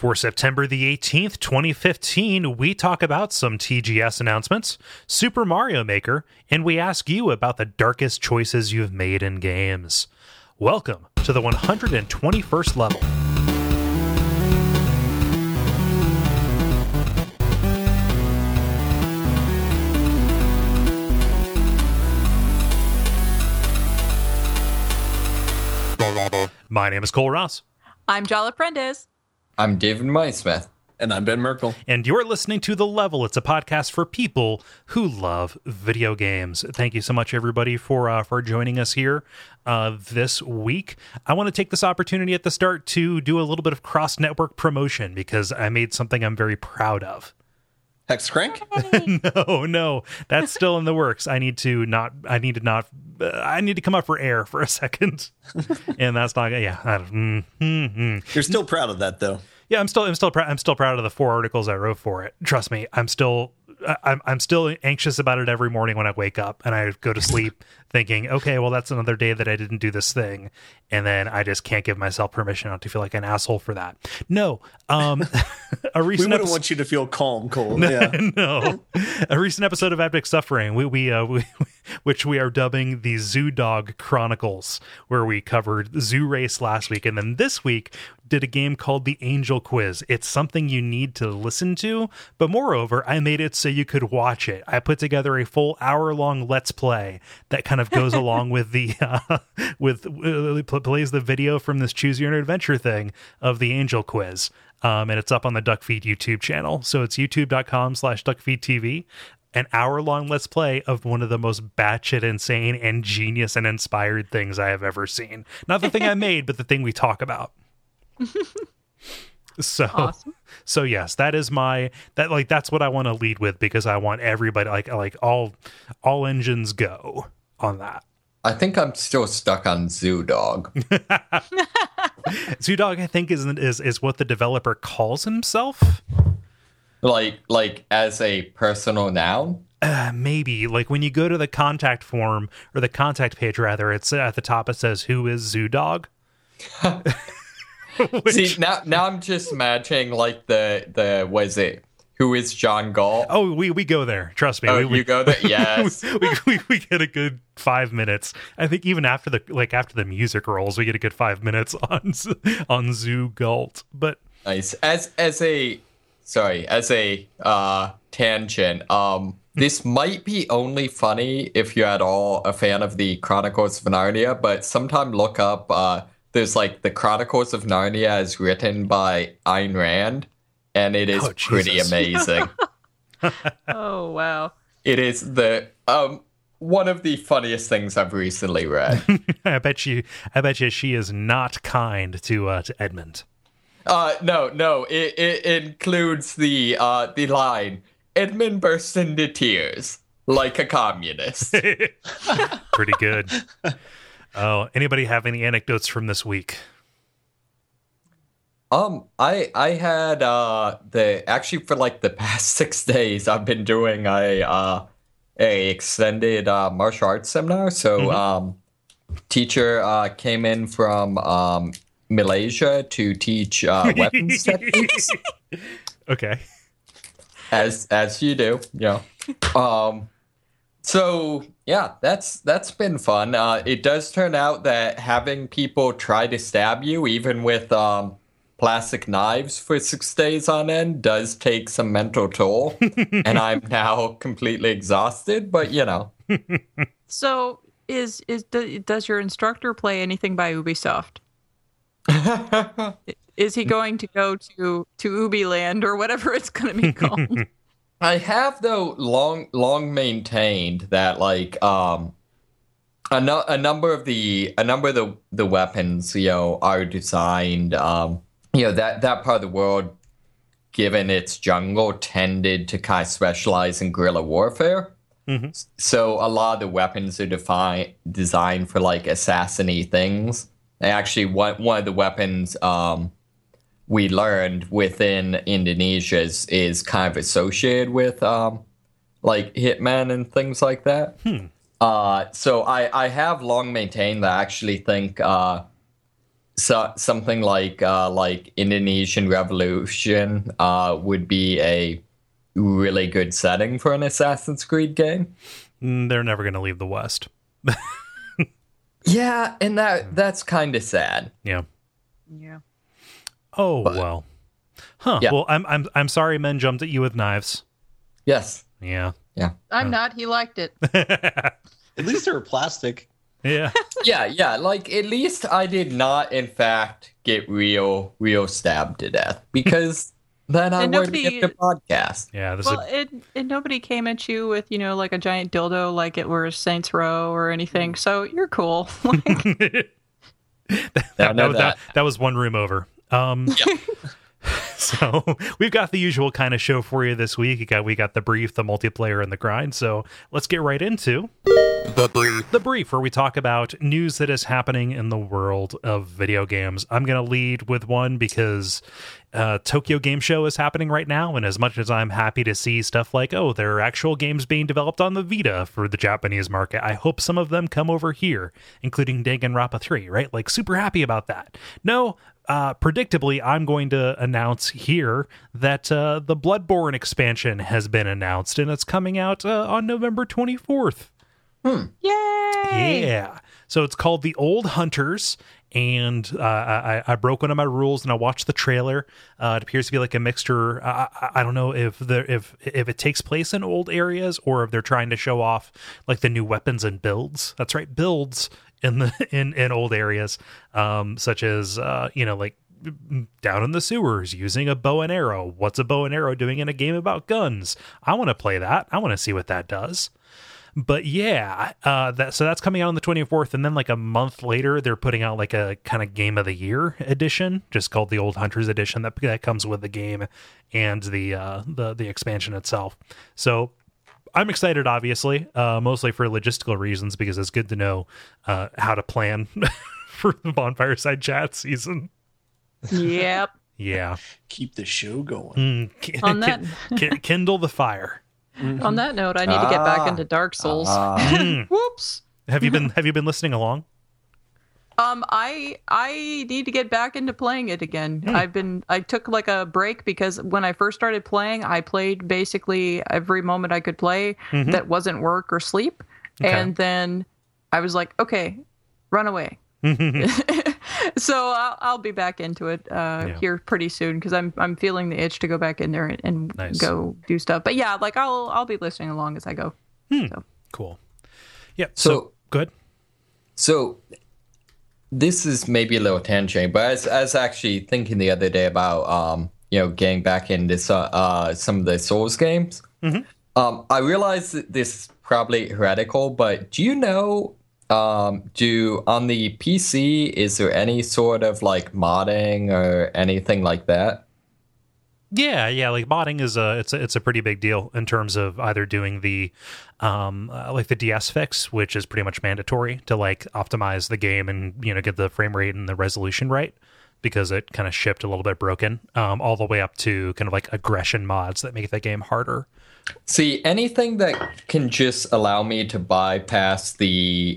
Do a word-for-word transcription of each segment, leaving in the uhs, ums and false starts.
For September the eighteenth, twenty fifteen, we talk about some T G S announcements, Super Mario Maker, and we ask you about the darkest choices you've made in games. Welcome to the one hundred twenty-first level. My name is Cole Ross. I'm Jala Prendez. I'm David Mysmith. And I'm Ben Merkel. And you're listening to The Level. It's a podcast for people who love video games. Thank you so much, everybody, for uh, for joining us here uh, this week. I want to take this opportunity at the start to do a little bit of cross-network promotion because I made something I'm very proud of. Hex Crank? no, no, that's still in the works. I need to not, I need to not, uh, I need to come up for air for a second. And that's not, yeah. I don't, mm, mm, mm. You're still proud of that, though. Yeah, I'm still, I'm still, pr- I'm still proud of the four articles I wrote for it. Trust me, I'm still, I'm, I'm still anxious about it every morning when I wake up and I go to sleep thinking, okay, well, that's another day that I didn't do this thing. And then I just can't give myself permission not to feel like an asshole for that. No, um, a recent we wouldn't episode- want you to feel calm, Cole. No, yeah. no. A recent episode of Epic Suffering, we, we, uh, we, which we are dubbing the Zoo Dog Chronicles, where we covered Zoo Race last week, and then this week did a game called the Angel Quiz. It's something you need to listen to, but moreover, I made it so you could watch it. I put together a full hour-long Let's Play that kind of goes along with the uh, with uh, plays the video from this Choose Your Own Adventure thing of the Angel Quiz. Um, and it's up on the Duckfeed YouTube channel. So it's youtube.com slash duckfeedtv. An hour-long Let's Play of one of the most batshit insane and genius and inspired things I have ever seen. Not the thing I made, but the thing we talk about. So, awesome. So yes, that is my, that like, that's what I want to lead with because I want everybody, like, like all, all engines go on that. I think I'm still stuck on Zoo Dog. Zoo Dog, I think, is, is is what the developer calls himself. Like, like as a personal noun? Uh, maybe. Like when you go to the contact form, or the contact page, rather, it's at the top, it says, who is Zoo Dog? Which... See, now now I'm just imagining, like, the, the what is it? Who is John Galt? Oh, we, we go there. Trust me. Oh, we, you we, go there? Yes. we, we, we, we get a good five minutes. I think even after the like after the music rolls, we get a good five minutes on on Zoo Galt. But nice. As as a sorry, as a uh, tangent, um, this might be only funny if you're at all a fan of the Chronicles of Narnia, but sometime look up. Uh, there's like the Chronicles of Narnia as written by Ayn Rand. And it is oh, pretty amazing. Oh, wow. It is the um one of the funniest things I've recently read. I bet you I bet you she is not kind to uh, to Edmund. Uh no, no. It, it includes the uh the line, Edmund burst into tears like a communist. Pretty good. Oh, anybody have any anecdotes from this week? Um, I I had uh the actually for like the past six days I've been doing a uh a extended uh, martial arts seminar. So mm-hmm. um, teacher uh came in from um Malaysia to teach uh, weapons techniques. Okay. As as you do, you know. Um, so yeah, that's that's been fun. Uh, it does turn out that having people try to stab you, even with um. plastic knives for six days on end does take some mental toll, and I'm now completely exhausted, but you know. So is is does your instructor play anything by Ubisoft? Is he going to go to to Ubiland or whatever it's going to be called? I have though long long maintained that like um a, no, a number of the a number of the the weapons, you know, are designed um you know, that, that part of the world, given its jungle, tended to kind of specialize in guerrilla warfare. Mm-hmm. So a lot of the weapons are defi- designed for, like, assassin-y things. And actually, one, one of the weapons um, we learned within Indonesia is, is kind of associated with, um, like, hitmen and things like that. Hmm. Uh, so I, I have long maintained that I actually think... Uh, so something like uh, like Indonesian Revolution uh, would be a really good setting for an Assassin's Creed game. Mm, They're never going to leave the West. Yeah, and that that's kind of sad. Yeah. Yeah. Oh, But- well. Huh. Yeah. Well, I'm I'm I'm sorry men jumped at you with knives. Yes. Yeah. I'm not. He liked it. At least they were plastic. Yeah. Yeah, yeah. Like at least I did not, in fact, get real, real stabbed to death because then I And wouldn't nobody- get the podcast. Yeah, this Well, is it, and nobody came at you with, you know, like a giant dildo like it was Saints Row or anything. So you're cool. Like, that, that, no, was- that, that was one room over. Um So we've got the usual kind of show for you this week. We got we got the brief, the multiplayer, and the grind. So let's get right into The brief. the brief, where we talk about news that is happening in the world of video games. I'm going to lead with one because uh, Tokyo Game Show is happening right now, and as much as I'm happy to see stuff like, oh, there are actual games being developed on the Vita for the Japanese market, I hope some of them come over here, including Danganronpa three, right? Like, super happy about that. No, uh, predictably, I'm going to announce here that uh, the Bloodborne expansion has been announced, and it's coming out uh, on November twenty-fourth. yay! Yeah. So it's called The Old Hunters, and uh, I, I broke one of my rules and I watched the trailer. Uh, it appears to be like a mixture. I, I, I don't know if there if if it takes place in old areas or if they're trying to show off like the new weapons and builds. That's right, builds in the in in old areas, um, such as uh, you know like down in the sewers using a bow and arrow. What's a bow and arrow doing in a game about guns? I want to play that. I want to see what that does. But yeah, uh, that so that's coming out on the twenty-fourth, and then like a month later, they're putting out like a kind of Game of the Year edition, just called the Old Hunters edition. That that comes with the game and the uh, the the expansion itself. So I'm excited, obviously, uh, mostly for logistical reasons because it's good to know uh, how to plan for the Bonfire Side Chat season. Yep. Yeah, Keep the show going. Mm, ki- On that- ki- ki- kindle the fire. On that note, I need to get back Ah. into Dark Souls. Ah. Mm. Whoops. Have you been Have you been listening along? Um, I I need to get back into playing it again. I've been I took like a break because when I first started playing, I played basically every moment I could play that wasn't work or sleep, Okay. and then I was like, okay, run away. So I'll, I'll be back into it uh, Yeah. here pretty soon because I'm I'm feeling the itch to go back in there and, and Nice. go do stuff. But yeah, like I'll I'll be listening along as I go. So. Cool. Yeah. So, So- good. So this is maybe a little tangent, but I was, I was actually thinking the other day about um, you know getting back into so- uh, some of the Souls games. Um, I realize that this is probably heretical, but do you know? Um, do on the P C is there any sort of like modding or anything like that? Yeah, yeah. Like modding is a it's a it's a pretty big deal in terms of either doing the um uh, like the D S fix, which is pretty much mandatory to like optimize the game and you know get the frame rate and the resolution right because it kind of shipped a little bit broken, um, all the way up to kind of like aggression mods that make the game harder. See, anything that can just allow me to bypass the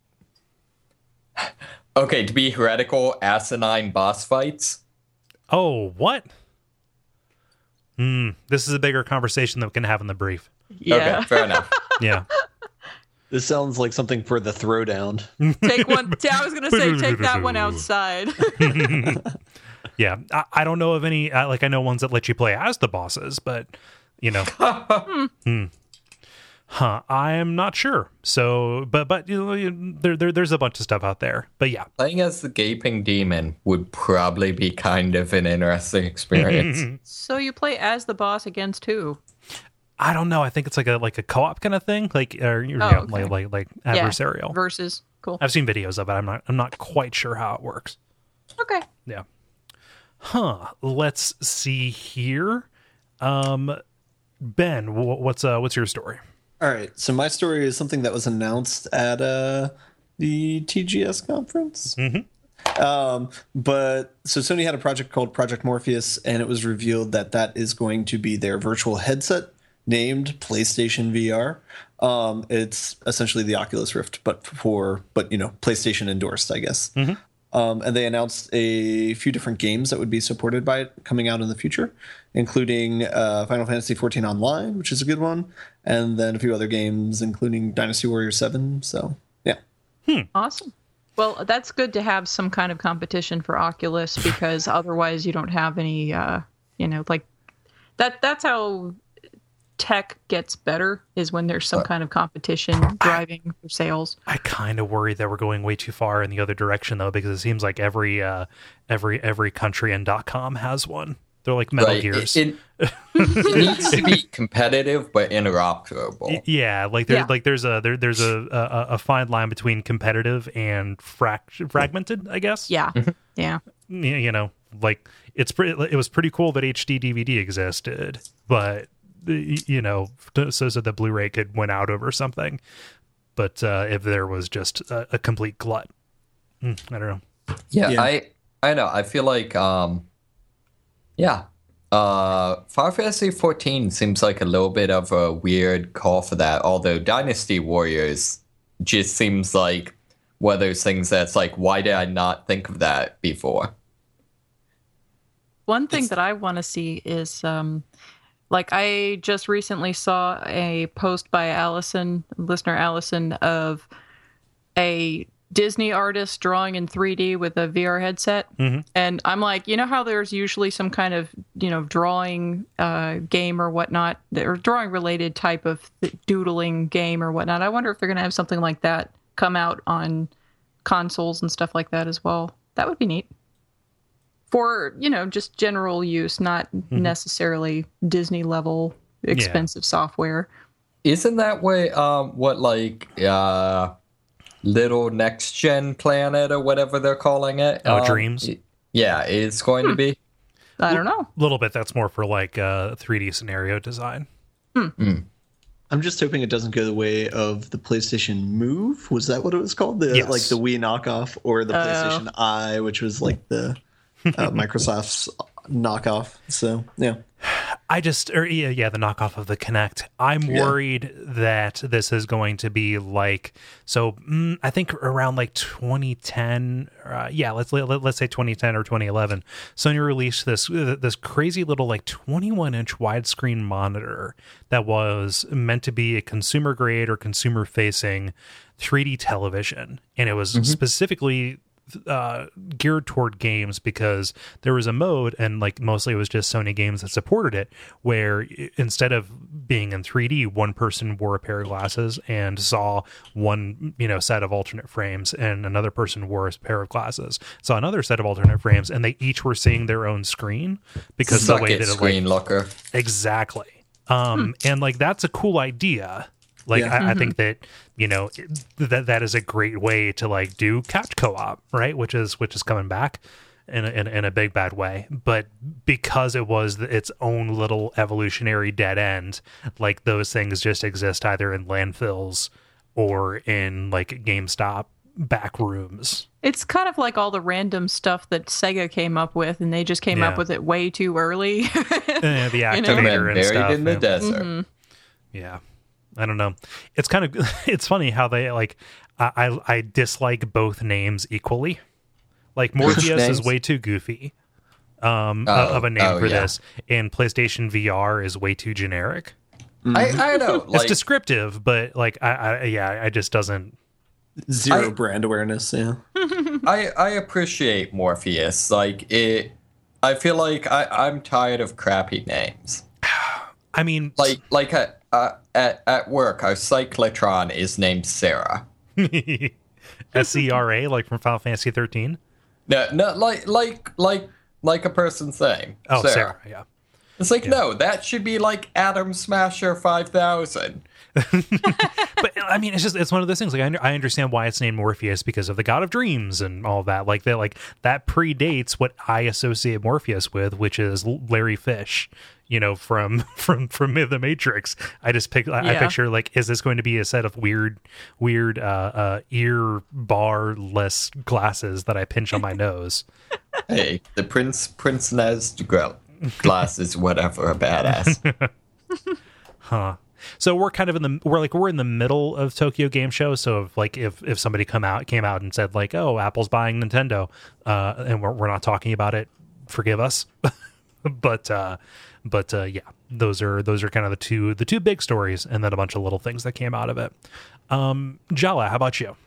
okay, to be heretical, asinine boss fights. Oh, what? Hmm. This is a bigger conversation that we can have in the brief. Yeah. Okay, fair enough. Yeah. This sounds like something for the throwdown. Take one. I was gonna say take that one outside. Yeah, I, I don't know of any. Uh, like I know ones that let you play as the bosses, but you know, hmm. huh? I am not sure. So, but but you know, you- there, there there's a bunch of stuff out there. But yeah, Playing as the gaping demon would probably be kind of an interesting experience. So you play as the boss against who? I don't know. I think it's like a like a co-op kind of thing, like or, you know, Oh, okay. like like like Yeah, adversarial. versus. Cool. I've seen videos of it. I'm not I'm not quite sure how it works. Okay. Yeah. Huh. Let's see here. Um, Ben, wh- what's uh what's your story? All right. So my story is something that was announced at uh, the T G S conference. Mm-hmm. Um, but so Sony had a project called Project Morpheus, and it was revealed that that is going to be their virtual headset named PlayStation V R. Um, it's essentially the Oculus Rift, but for but you know PlayStation endorsed, I guess. Um, and they announced a few different games that would be supported by it coming out in the future, including uh, Final Fantasy fourteen Online, which is a good one, and then a few other games, including Dynasty Warriors seven. So, yeah. Hmm. Awesome. Well, that's good to have some kind of competition for Oculus, because otherwise you don't have any, uh, you know, like that. That's how tech gets better, is when there's some kind of competition driving for sales. I kind of worry that we're going way too far in the other direction, though, because it seems like every uh, every every country in .com has one. They're like Metal right. Gears. It, it, it needs to be competitive but interoperable. Yeah, like there's Yeah. like there's a there, there's a, a a fine line between competitive and frac- fragmented, I guess. Yeah, yeah. You you know, like it's pretty. It was pretty cool that H D D V D existed, but you know, so so the Blu-ray could win out over something. But uh, if there was just a, a complete glut, mm, I don't know. Yeah, Yeah. I I know. I feel like um, yeah. Uh, Final Fantasy fourteen seems like a little bit of a weird call for that. Although Dynasty Warriors just seems like one of those things that's like, why did I not think of that before? One thing that I want to see is, um, like, I just recently saw a post by Allison, listener Allison, of a Disney artist drawing in three D with a V R headset. Mhm. And I'm like, you know how there's usually some kind of, you know, drawing uh, game or whatnot, or drawing related type of doodling game or whatnot. I wonder if they're going to have something like that come out on consoles and stuff like that as well. That would be neat. For, you know, just general use, not Mm-hmm. necessarily Disney level expensive software. Isn't that way um what like uh Little Next Gen Planet or whatever they're calling it? Oh, Um, Dreams? it- yeah, it's going to be. I don't know. A little bit. That's more for like uh, three D scenario design. I'm just hoping it doesn't go the way of the PlayStation Move. Was that what it was called? The Yes. like the Wii knockoff, or the Oh. PlayStation Eye, which was like the uh, Microsoft's knockoff. So yeah. I just, or yeah, yeah, the knockoff of the Kinect. I'm Yeah. worried that this is going to be like, so mm, I think around like twenty ten, uh, yeah, let's let, let's say twenty ten or twenty eleven. Sony released this this crazy little like twenty-one inch widescreen monitor that was meant to be a consumer grade or consumer facing three D television, and it was specifically uh geared toward games, because there was a mode, and like mostly it was just Sony games that supported it, where i- instead of being in three D, one person wore a pair of glasses and saw one, you know, set of alternate frames, and another person wore a pair of glasses, saw another set of alternate frames, and they each were seeing their own screen because Suck the way it, that it like, screen looker. exactly. Um, and like that's a cool idea. Like Yeah. I, I think that, you know, it- that that is a great way to like do couch co-op, right? Which is which is coming back in a, in, a- in a big bad way. But because it was the- its own little evolutionary dead end, like those things just exist either in landfills or in like GameStop back rooms. It's kind of like all the random stuff that Sega came up with, and they just came Yeah. up with it way too early. Eh, the know? And activator then and buried stuff. in the yeah. desert. Yeah. I don't know. It's kind of it's funny how they like I I, I dislike both names equally. Like Morpheus is names? way too goofy um Oh, of a name oh, for yeah. this, and PlayStation V R is way too generic. I, I know. It's Like, descriptive, but like I, I yeah, it just doesn't. Zero I- brand awareness. Yeah. I, I appreciate Morpheus. Like it, I feel like I, I'm tired of crappy names. I mean, Like like at uh, at at work, our cyclotron is named Sarah. S C R A, like from Final Fantasy thirteen. No, no, like like like like a person's name. Oh, Sarah. Yeah. It's like no, that should be like Atom Smasher five thousand. But I mean, it's just it's one of those things. Like I, under- I understand why it's named Morpheus because of the God of Dreams and all that. Like that, like that predates what I associate Morpheus with, which is Larry Fish. You know, from from from The Matrix. I just pick. I, I Yeah. picture like, is this going to be a set of weird, weird uh, uh, ear bar-less glasses that I pinch on my nose? Hey, the Prince Prince Nez glasses, whatever, a badass. Huh. So we're kind of in the we're like we're in the middle of Tokyo Game Show. So if like if if somebody come out came out and said like, oh, Apple's buying Nintendo, uh, and we're we're not talking about it, forgive us. but uh, but uh, yeah, those are those are kind of the two the two big stories, and then a bunch of little things that came out of it. Um, Jala, how about you?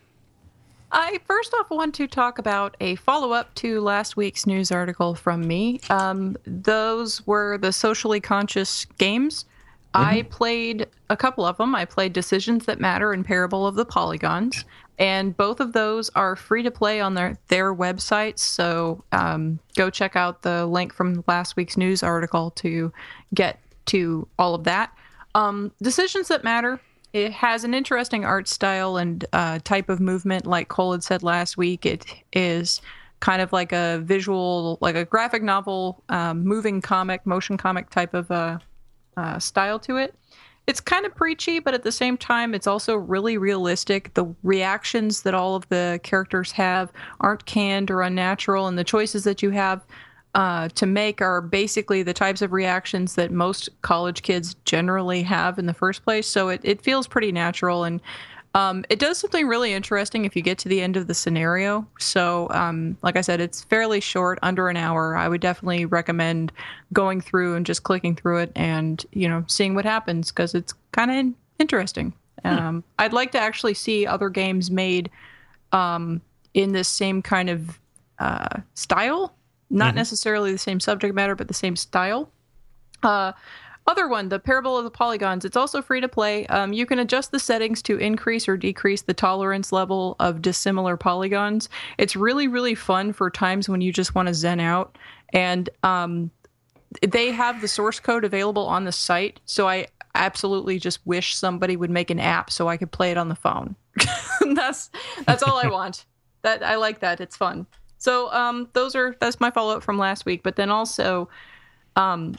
I first off want to talk about a follow-up to last week's news article from me. Um, those were the socially conscious games. Mm-hmm. I played a couple of them. I played Decisions That Matter and Parable of the Polygons, and both of those are free to play on their, their websites, so um, go check out the link from last week's news article to get to all of that. Um, Decisions That Matter, it has an interesting art style and uh, type of movement. Like Cole had said last week, it is kind of like a visual, like a graphic novel, um, moving comic, motion comic type of uh, uh, style to it. It's kind of preachy, but at the same time, it's also really realistic. The reactions that all of the characters have aren't canned or unnatural, and the choices that you have Uh, to make are basically the types of reactions that most college kids generally have in the first place. So it, it feels pretty natural, and um, it does something really interesting if you get to the end of the scenario. So um, like I said, it's fairly short, under an hour. I would definitely recommend going through and just clicking through it and, you know, seeing what happens, because it's kind of interesting. Hmm. Um, I'd like to actually see other games made um, in this same kind of uh, style. Not mm-hmm. necessarily the same subject matter, but the same style. Uh, other one, the Parable of the Polygons. It's also free to play. Um, you can adjust the settings to increase or decrease the tolerance level of dissimilar polygons. It's really, really fun for times when you just want to zen out. And um, they have the source code available on the site. So I absolutely just wish somebody would make an app so I could play it on the phone. that's that's all I want. That I like that. It's fun. So um, those are that's my follow-up from last week. But then also, um,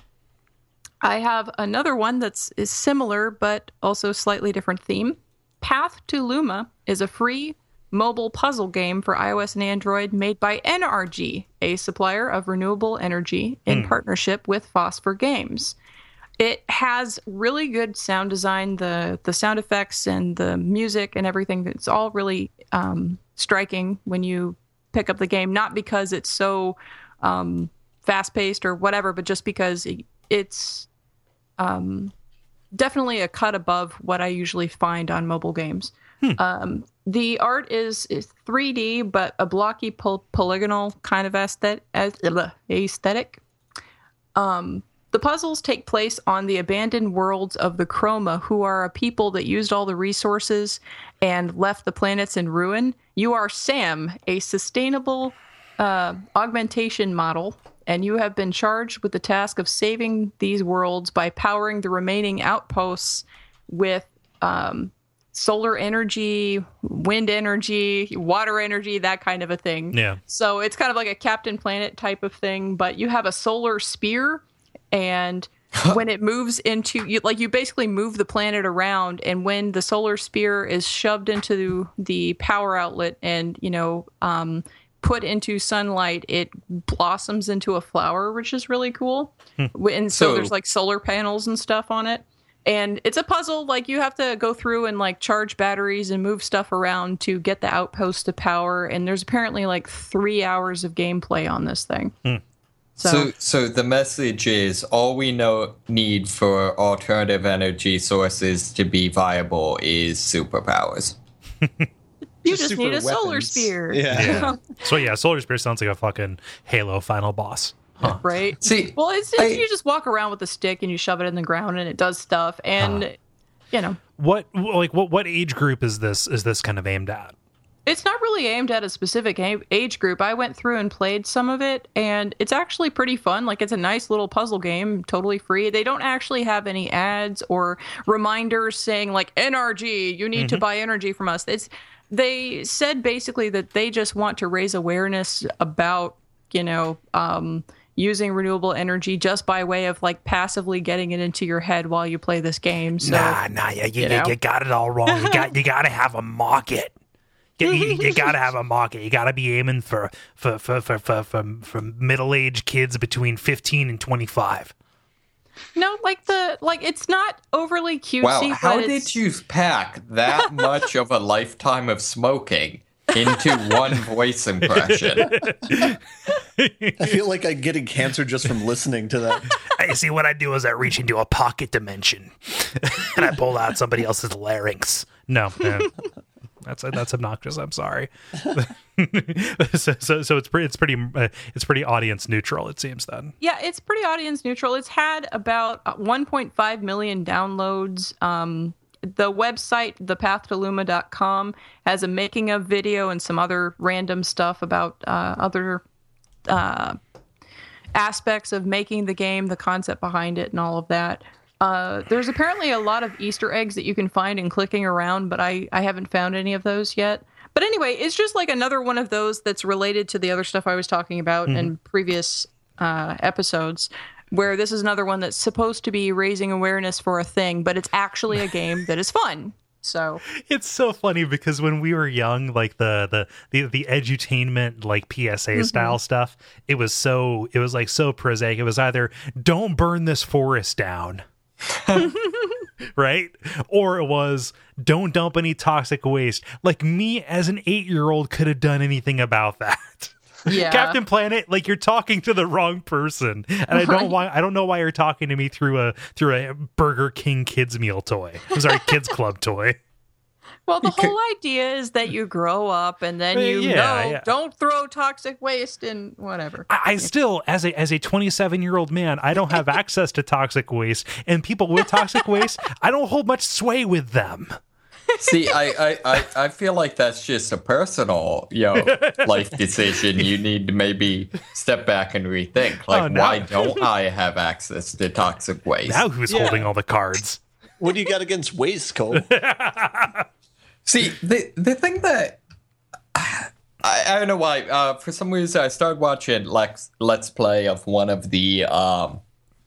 I have another one that's is similar but also slightly different theme. Path to Luma is a free mobile puzzle game for iOS and Android made by N R G, a supplier of renewable energy in mm. partnership with Phosphor Games. It has really good sound design, the the sound effects and the music and everything. It's all really um, striking when you pick up the game, not because it's so um, fast-paced or whatever, but just because it's um, definitely a cut above what I usually find on mobile games. Hmm. Um, the art is, is three D, but a blocky poly- polygonal kind of aesthetic. aesthetic. Um, the puzzles take place on the abandoned worlds of the Chroma, who are a people that used all the resources and left the planets in ruin. You are Sam, a sustainable uh, augmentation model, and you have been charged with the task of saving these worlds by powering the remaining outposts with um, solar energy, wind energy, water energy, that kind of a thing. Yeah. So it's kind of like a Captain Planet type of thing, but you have a solar spear, and when it moves into you, like you basically move the planet around, and when the solar spear is shoved into the power outlet and, you know, um, put into sunlight, it blossoms into a flower, which is really cool. Hmm. And so, so there's like solar panels and stuff on it. And it's a puzzle. Like you have to go through and like charge batteries and move stuff around to get the outpost to power. And there's apparently like three hours of gameplay on this thing. Hmm. So, so, so the message is all we know need for alternative energy sources to be viable is superpowers. You just, just need a weapons. solar spear. Yeah. yeah. So yeah, solar spear sounds like a fucking Halo final boss. Huh. Right? See, well, it's, it's I, you just walk around with a stick and you shove it in the ground and it does stuff. And huh. you know, what like what what age group is this is this kind of aimed at? It's not really aimed at a specific age group. I went through and played some of it, and it's actually pretty fun. Like, it's a nice little puzzle game, totally free. They don't actually have any ads or reminders saying, like, N R G, you need mm-hmm. to buy energy from us. It's they said basically that they just want to raise awareness about, you know, um, using renewable energy just by way of, like, passively getting it into your head while you play this game. So, nah, nah, you, you, you, you got it all wrong. You got you got to have a market. You, you gotta have a market. You gotta be aiming for for for for for, for, for middle-aged kids between fifteen and twenty-five. No, like the like it's not overly cutesy. Wow, how but it's... did you pack that much of a lifetime of smoking into one voice impression? I feel like I'm getting cancer just from listening to that. I see what I do is I reach into a pocket dimension and I pull out somebody else's larynx. No, man. That's that's obnoxious. I'm sorry. so, so so it's pretty it's pretty uh, it's pretty audience neutral. It seems then. Yeah, it's pretty audience neutral. It's had about one point five million downloads. Um, the website, the path to luma dot com, has a making of video and some other random stuff about uh, other uh, aspects of making the game, the concept behind it, and all of that. Uh, there's apparently a lot of Easter eggs that you can find in clicking around, but I, I haven't found any of those yet. But anyway, it's just like another one of those that's related to the other stuff I was talking about mm-hmm. in previous uh, episodes, where this is another one that's supposed to be raising awareness for a thing, but it's actually a game that is fun. So it's so funny because when we were young, like the the the, the edutainment, like P S A mm-hmm. style stuff, it was so it was like so prosaic. It was either don't burn this forest down. Right? Or it was don't dump any toxic waste. Like me as an eight-year-old could have done anything about that. Yeah. Captain Planet, like you're talking to the wrong person. And I don't why I don't know why you're talking to me through a through a Burger King kids meal toy. I'm sorry, kids club toy. Well, the whole idea is that you grow up and then you yeah, know yeah. don't throw toxic waste in whatever. I, I still, as a as a twenty-seven-year-old man, I don't have access to toxic waste, and people with toxic waste, I don't hold much sway with them. See, I, I, I, I feel like that's just a personal, you know, life decision. You need to maybe step back and rethink. Like, oh, no. why don't I have access to toxic waste? Now who's yeah. holding all the cards? What do you got against waste, Cole? See, the the thing that I, I don't know why uh, for some reason I started watching Lex, Let's Play of one of the um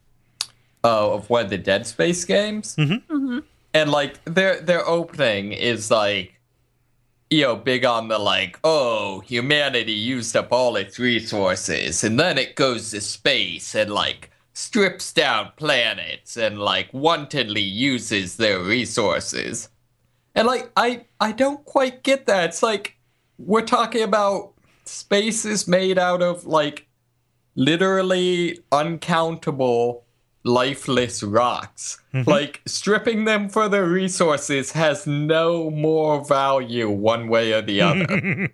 uh, of one of the Dead Space games, mm-hmm. Mm-hmm. and like their their opening is like, you know, big on the like, oh, humanity used up all its resources, and then it goes to space and like strips down planets and like wantonly uses their resources. And, like, I, I don't quite get that. It's like, we're talking about spaces made out of, like, literally uncountable, lifeless rocks. Mm-hmm. Like, stripping them for their resources has no more value one way or the other.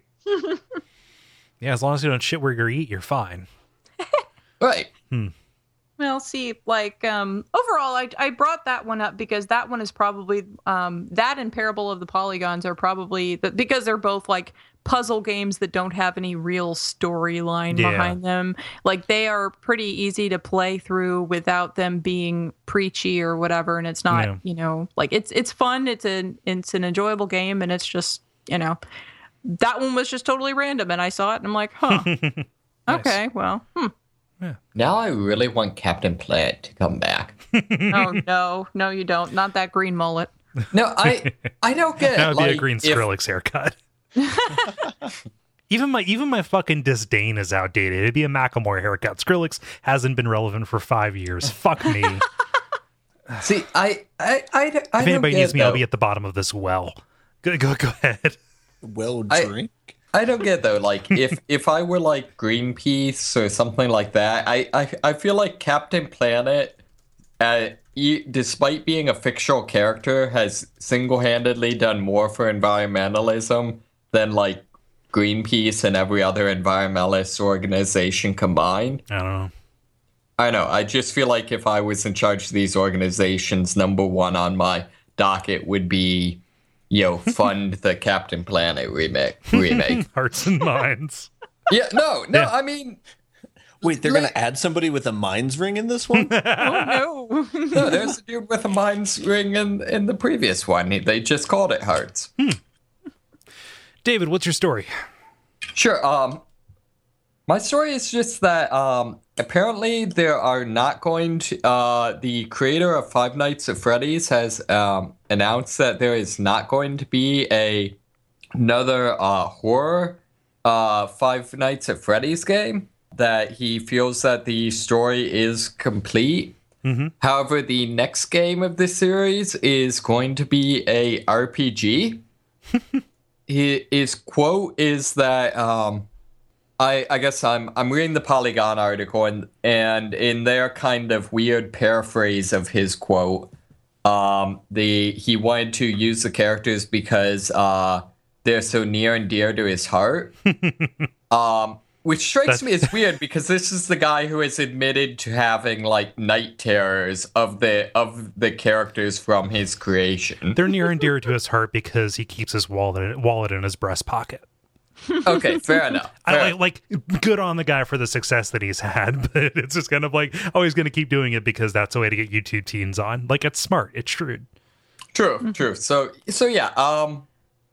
Yeah, as long as you don't shit where you eat, you're fine. Right. Hmm. Well, see, like, um, overall, I, I brought that one up because that one is probably, um, that and Parable of the Polygons are probably, the, because they're both, like, puzzle games that don't have any real storyline yeah. behind them. Like, they are pretty easy to play through without them being preachy or whatever, and it's not, yeah. you know, like, it's it's fun, it's an, it's an enjoyable game, and it's just, you know, that one was just totally random, and I saw it, and I'm like, huh, nice. Okay, well, hmm. Yeah. Now I really want Captain Planet to come back. Oh no, no, you don't. Not that green mullet. No, I I don't get. That would like, be a green Skrillex if... haircut. even my even my fucking disdain is outdated. It'd be a Macklemore haircut. Skrillex hasn't been relevant for five years. Fuck me. See, I I I, I if don't anybody get, needs me, though. I'll be at the bottom of this well. Go go go ahead. Well, drink. I, I don't get though, like if if I were like Greenpeace or something like that, I I, I feel like Captain Planet, uh, e- despite being a fictional character, has single-handedly done more for environmentalism than like Greenpeace and every other environmentalist organization combined. I don't know. I know. I just feel like if I was in charge of these organizations, number one on my docket would be, yo, fund the Captain Planet remake. remake. Hearts and Minds. Yeah, no, no, Yeah. I mean... Wait, they're like, going to add somebody with a Minds ring in this one? Oh no. no, there's a dude with a Minds ring in, in the previous one. They just called it Hearts. Hmm. David, what's your story? Sure, um... my story is just that, um... apparently there are not going to... Uh, the creator of Five Nights at Freddy's has, um... announced that there is not going to be a another uh, horror uh, Five Nights at Freddy's game, that he feels that the story is complete. Mm-hmm. However, the next game of this series is going to be a R P G. His quote is that um, I I guess I'm I'm reading the Polygon article, and and in their kind of weird paraphrase of his quote, um, the he wanted to use the characters because uh, they're so near and dear to his heart. um. Which strikes That's... me as weird because this is the guy who has admitted to having like night terrors of the of the characters from his creation. They're near and dear to his heart because he keeps his wallet wallet in his breast pocket. Okay, fair enough. Fair. I like, like good on the guy for the success that he's had, but it's just kind of like, oh, he's going to keep doing it because that's the way to get YouTube teens on. Like, it's smart, it's shrewd. True, true. So so yeah, um.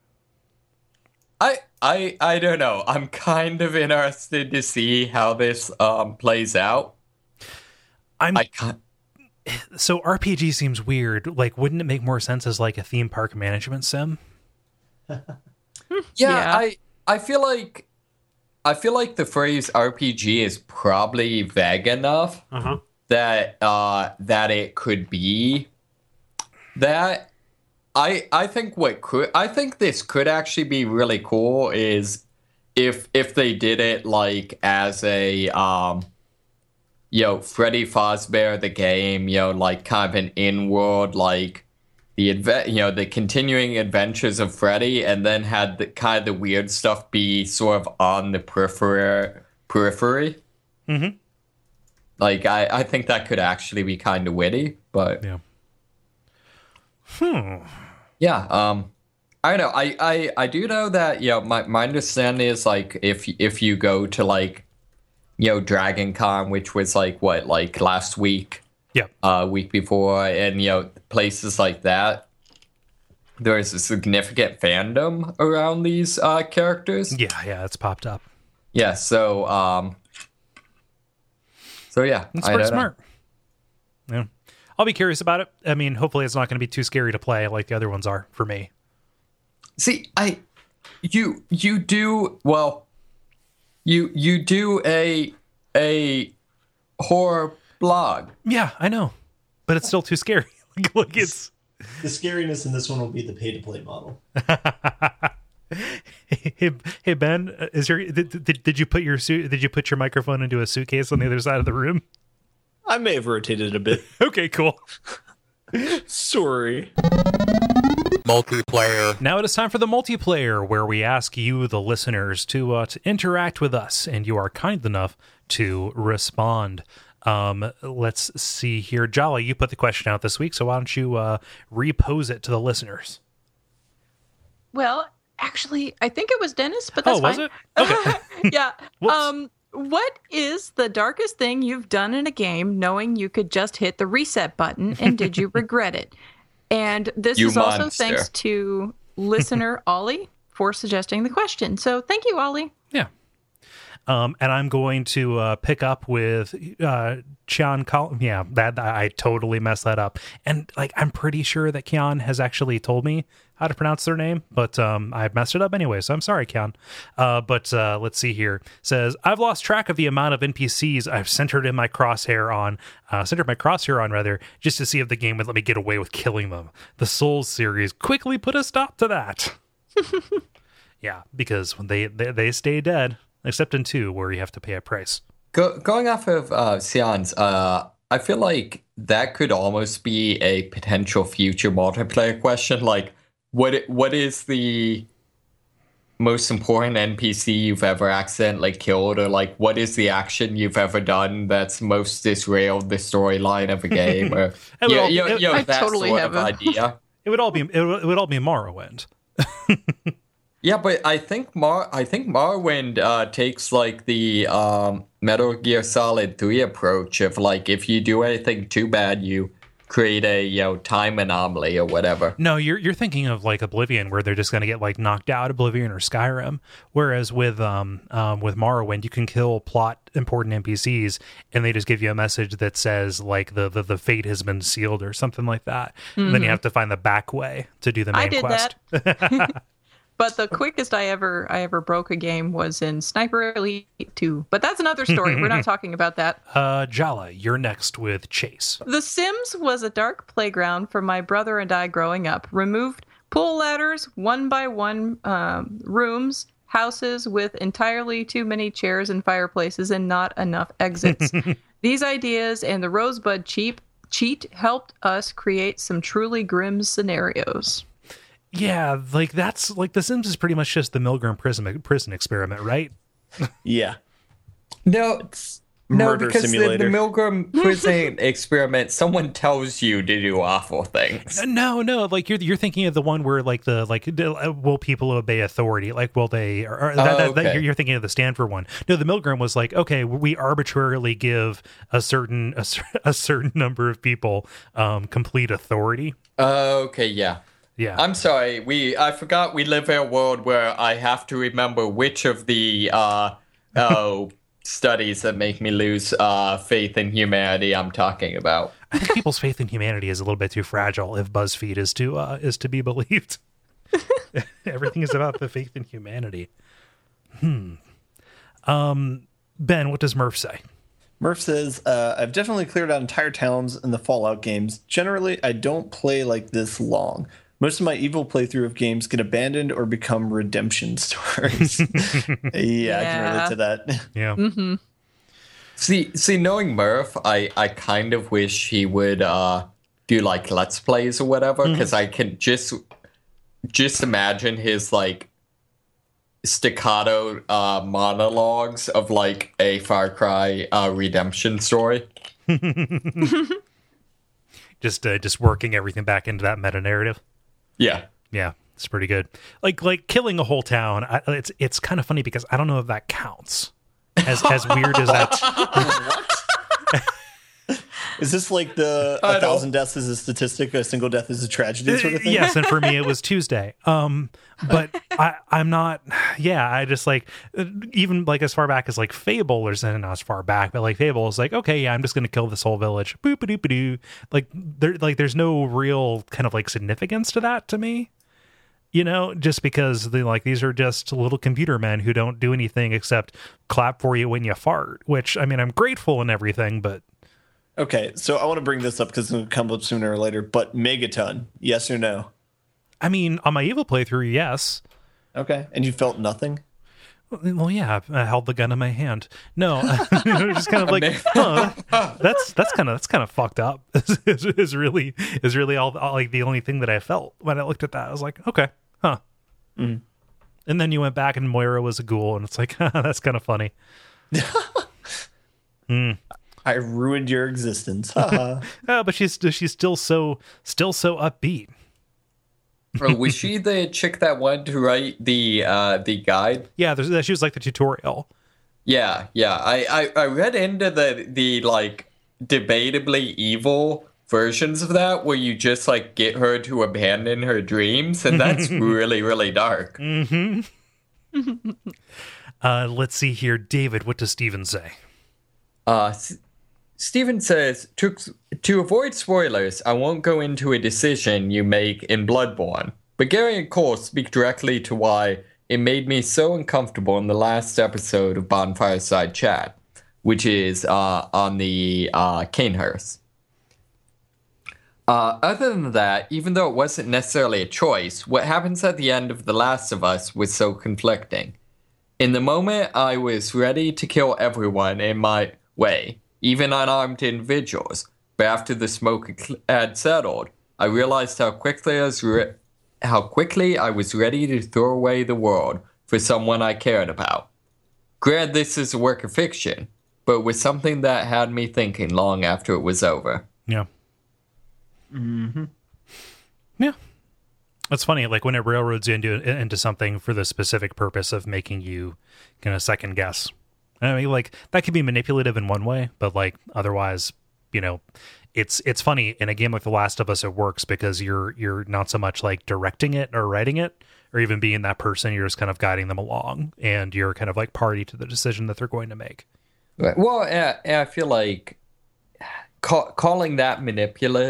I, I I don't know. I'm kind of interested to see how this um, plays out. I'm I can't... So R P G seems weird. Like, wouldn't it make more sense as like a theme park management sim? yeah, yeah, I I feel like I feel like the phrase R P G is probably vague enough uh-huh. that uh, that it could be that. I I think what could I think this could actually be really cool is if if they did it like as a um you know Freddy Fazbear the game, you know, like kind of an in-world like the adve- you know the continuing adventures of Freddy, and then had the kind of the weird stuff be sort of on the periphery periphery. Mm-hmm. Like I, I think that could actually be kind of witty, but yeah. Hmm. Yeah, um, I don't know. I, I, I do know that, you know, my, my understanding is, like, if if you go to, like, you know, Dragon Con, which was, like, what, like, last week? Yeah. Uh, week before, and, you know, places like that, there's a significant fandom around these uh, characters. Yeah, yeah, it's popped up. Yeah, so, um... So, yeah. It's I pretty don't smart. Know. Yeah. I'll be curious about it. I mean, hopefully it's not going to be too scary to play like the other ones are for me. See, I, you, you do, well, you, you do a, a horror blog. Yeah, I know, but it's still too scary. like, like it's the scariness in this one will be the pay to play model. hey, hey, Ben, is your, did, did, did you put your suit, did you put your microphone into a suitcase on the other side of the room? I may have rotated a bit. Okay, cool. Sorry. Multiplayer. Now it is time for the multiplayer, where we ask you, the listeners, to uh, to interact with us, and you are kind enough to respond. Um, let's see here. Jolly, you put the question out this week, so why don't you uh, repose it to the listeners? Well, actually, I think it was Dennis, but that's oh, was fine. it? Okay. yeah. um. What is the darkest thing you've done in a game knowing you could just hit the reset button, and did you regret it? And this You is also monster. thanks to listener Ollie for suggesting the question. So thank you, Ollie. Yeah. Um, and I'm going to uh, pick up with uh, Kian. Col- yeah, that I totally messed that up. And like, I'm pretty sure that Kian has actually told me how to pronounce their name, but um, I messed it up anyway. So I'm sorry, Kian. Uh, but uh, let's see here. It says, I've lost track of the amount of N P Cs I've centered in my crosshair on, uh, centered my crosshair on rather, just to see if the game would let me get away with killing them. The Souls series quickly put a stop to that. Yeah, because when they, they they stay dead. Except in two, where you have to pay a price. Go, going off of uh, Sion's, uh, I feel like that could almost be a potential future multiplayer question. Like, what what is the most important N P C you've ever accidentally killed? Or, like, what is the action you've ever done that's most disrailed the storyline of a game? Or, would yeah, all- you, it- you know, I that totally sort have of a- idea. It would all be it would, it would all be Morrowind. Yeah, but I think Mar I think Morrowind uh, takes like the um, Metal Gear Solid three approach of like if you do anything too bad, you create a you know time anomaly or whatever. No, you're you're thinking of like Oblivion, where they're just going to get like knocked out, Oblivion or Skyrim. Whereas with um, um with Morrowind, you can kill plot important N P Cs, and they just give you a message that says like the the, the fate has been sealed or something like that. Mm-hmm. And then you have to find the back way to do the main I did quest. that. but the quickest I ever I ever broke a game was in Sniper Elite two. But that's another story. We're not talking about that. Uh, Jala, you're next with Chase. The Sims was a dark playground for my brother and I growing up. Removed pool ladders, one by one um, rooms, houses with entirely too many chairs and fireplaces and not enough exits. These ideas and the Rosebud cheap cheat helped us create some truly grim scenarios. Yeah, like that's like The Sims is pretty much just the Milgram prison prison experiment, right? Yeah. No, no, Murder because the, the simulator. Milgram prison experiment, someone tells you to do awful things. No, no, like you're you're thinking of the one where like the like uh, will people obey authority? Like will they? Or, or that, Oh, that, that, okay. you're, you're thinking of the Stanford one. No, the Milgram was like, okay, we arbitrarily give a certain a, cer- a certain number of people um, complete authority. Oh, okay, yeah. Yeah, I'm sorry. We I forgot we live in a world where I have to remember which of the uh oh studies that make me lose uh faith in humanity I'm talking about. I think people's faith in humanity is a little bit too fragile if BuzzFeed is to uh, is to be believed. Everything is about the faith in humanity. Hmm. Um, Ben, what does Murph say? Murph says, uh, I've definitely cleared out entire towns in the Fallout games. Generally, I don't play like this long. Most of my evil playthrough of games get abandoned or become redemption stories. yeah, I can relate to that. Yeah. Mm-hmm. See, see, knowing Murph, I, I kind of wish he would uh, do like Let's Plays or whatever, because I can just just imagine his like staccato uh, monologues of like a Far Cry uh, redemption story. Just uh, just working everything back into that meta narrative. Yeah. Yeah, it's pretty good. Like like killing a whole town. I, it's it's kind of funny because I don't know if that counts. As as weird as that. Is this like the I a don't- thousand deaths is a statistic, a single death is a tragedy sort of thing? Yes, and for me it was Tuesday. Um, but I I'm not. Yeah, I just like even like as far back as like Fable or something. Not as far back, but like Fable is like okay, yeah, I'm just gonna kill this whole village. Boop a doop a doo. Like there like there's no real kind of like significance to that to me. You know, just because they like these are just little computer men who don't do anything except clap for you when you fart. Which I mean, I'm grateful and everything, but. Okay, so I want to bring this up because it's going to come up sooner or later, but Megaton, yes or no? I mean, on my evil playthrough, yes. Okay, and you felt nothing? Well, yeah, I held the gun in my hand. No, it was just kind of like, huh, that's that's kind of that's kind of fucked up. is, is really is really all, all like the only thing that I felt when I looked at that. I was like, okay, huh. Mm. And then you went back and Moira was a ghoul, and it's like, that's kind of funny. mm. I ruined your existence. Haha. Oh, but she's she's still so still so upbeat. Oh, was she the chick that wanted to write the uh, the guide? Yeah, there's, she was like the tutorial. Yeah, yeah. I, I, I read into the the like debatably evil versions of that where you just like get her to abandon her dreams, and that's really, really dark. Mm-hmm. uh, let's see here, David. What does Steven say? Uh, S- Steven says, to, to avoid spoilers, I won't go into a decision you make in Bloodborne, but Gary and Cole speak directly to why it made me so uncomfortable in the last episode of Bonfireside Chat, which is uh, on the uh, Canehurst. Uh, other than that, even though it wasn't necessarily a choice, what happens at the end of The Last of Us was so conflicting. In the moment, I was ready to kill everyone in my way, even unarmed individuals. But after the smoke had settled, I realized how quickly I was re- how quickly I was ready to throw away the world for someone I cared about. Granted, this is a work of fiction, but it was something that had me thinking long after it was over. Yeah. Mm-hmm. Yeah. It's funny, like when it railroads you into into something for the specific purpose of making you kind of second guess. I mean, like that can be manipulative in one way, but like otherwise, you know, it's it's funny in a game like The Last of Us, it works because you're you're not so much like directing it or writing it or even being that person. You're just kind of guiding them along, and you're kind of like party to the decision that they're going to make. Right. Well, uh, I feel like ca- calling that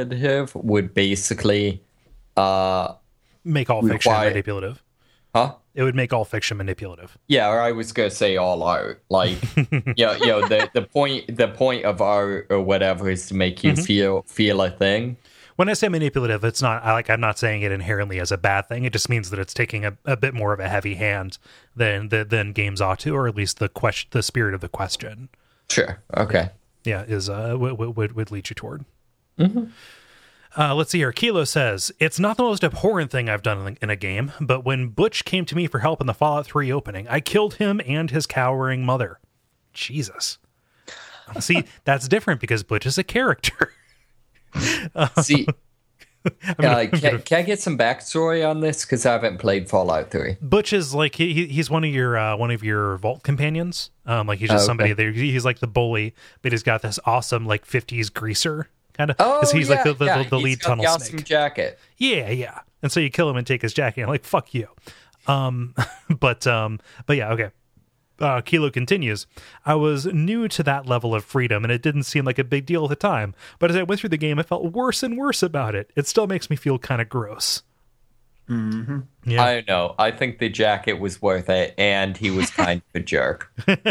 manipulative would basically, uh, Make all fiction Require- manipulative. huh? It would make all fiction manipulative. Yeah, or I was gonna say all art. Like, you know, you know, the the point the point of art or whatever is to make you mm-hmm. feel feel a thing. When I say manipulative, it's not I like I'm not saying it inherently as a bad thing. It just means that it's taking a, a bit more of a heavy hand than than, than games ought to, or at least the question, the spirit of the question. Sure. Okay. Yeah, is uh would would, would lead you toward. Mm-hmm. Uh, let's see here. Kilo says, it's not the most abhorrent thing I've done in, in a game, but when Butch came to me for help in the Fallout three opening, I killed him and his cowering mother. Jesus. See, that's different because Butch is a character. uh, see, gonna, uh, can, gonna... can I get some backstory on this? Because I haven't played Fallout three. Butch is like, he, he's one of your uh, one of your vault companions. Um, like he's just oh, okay. somebody there. He's like the bully, but he's got this awesome like fifties greaser. Kind of, oh, he's yeah, like the, the, yeah. the, the lead he's got tunnel the awesome snake. Jacket. Yeah, yeah. And so you kill him and take his jacket. I'm like, fuck you. Um, but um, but yeah, okay. Uh, Kilo continues. I was new to that level of freedom, and it didn't seem like a big deal at the time. But as I went through the game, I felt worse and worse about it. It still makes me feel kind of gross. Mm-hmm. Yeah. I know. I think the jacket was worth it, and he was kind of a jerk.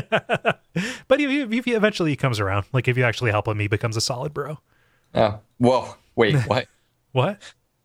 But he, he, he eventually he comes around. Like if you actually help him, he becomes a solid bro. Oh, whoa, wait, what? What?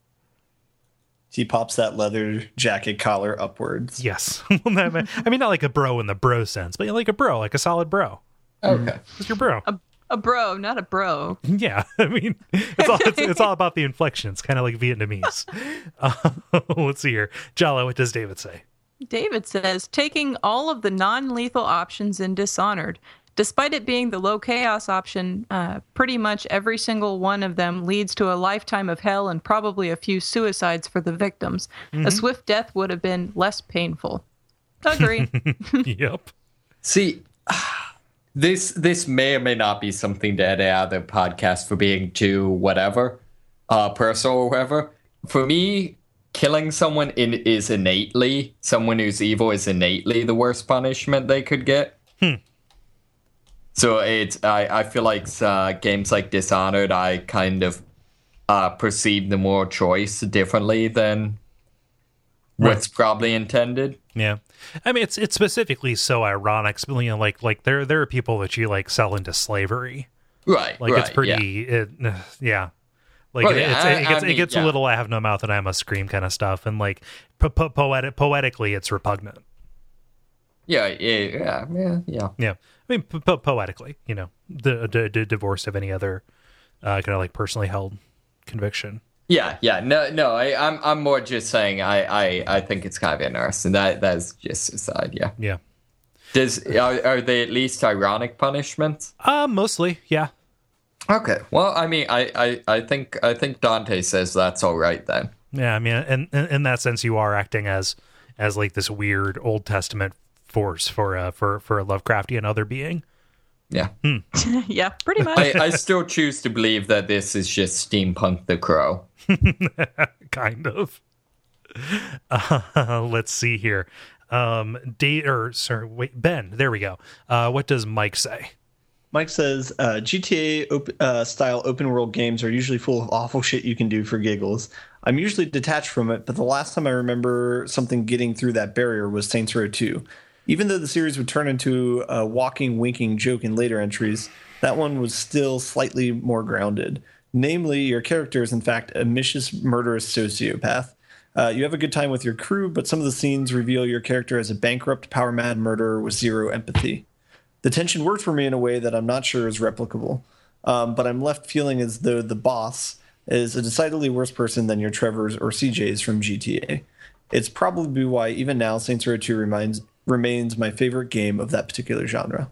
He pops that leather jacket collar upwards. Yes. I mean, not like a bro in the bro sense, but like a bro, like a solid bro. Okay. It's your bro. A, a bro, not a bro. Yeah. I mean, it's all, it's, it's all about the inflection. It's kind of like Vietnamese. Uh, let's see here. Jala, what does David say? David says, taking all of the non-lethal options in Dishonored. Despite it being the low chaos option, uh, pretty much every single one of them leads to a lifetime of hell and probably a few suicides for the victims. Mm-hmm. A swift death would have been less painful. Agree. Yep. See, this this may or may not be something to edit out of the podcast for being too whatever, uh, personal or whatever. For me, killing someone in is innately, someone who's evil is innately the worst punishment they could get. Hmm. So it's I, I feel like uh, games like Dishonored, I kind of uh, perceive the moral choice differently than what's right. probably intended. Yeah, I mean it's it's specifically so ironic. You know, like like there there are people that you like sell into slavery. Right. Like right, it's pretty. Yeah. It, yeah. Like well, it, yeah, it's, I, it gets, I mean, it gets yeah. a little I have no mouth and I must scream kind of stuff, and like po- po- poetic poetically it's repugnant. Yeah, yeah, yeah, yeah. Yeah, I mean, po- po- poetically, you know, the, the, the divorced of any other uh, kind of like personally held conviction. Yeah, yeah. No, no. I, I'm, I'm more just saying. I, I, I think it's kind of interesting. That, that's just aside. Yeah. Yeah. Does are, are they at least ironic punishments? Uh, mostly, yeah. Okay. Well, I mean, I, I, I think, I think Dante says that's all right then. Yeah, I mean, in, in in that sense, you are acting as as like this weird Old Testament force for uh for for a Lovecraftian other being. Yeah. Hmm. Yeah, pretty much. I, I still choose to believe that this is just Steampunk the Crow. Kind of. Uh, let's see here. Um, date or sorry, wait, Ben. There we go. Uh, what does Mike say? Mike says uh, G T A op- uh, style open world games are usually full of awful shit you can do for giggles. I'm usually detached from it, but the last time I remember something getting through that barrier was Saints Row two. Even though the series would turn into a walking, winking joke in later entries, that one was still slightly more grounded. Namely, your character is in fact a vicious, murderous sociopath. Uh, you have a good time with your crew, but some of the scenes reveal your character as a bankrupt, power-mad murderer with zero empathy. The tension worked for me in a way that I'm not sure is replicable, um, but I'm left feeling as though the boss is a decidedly worse person than your Trevors or C Js from G T A. It's probably why even now Saints Row two reminds... remains my favorite game of that particular genre.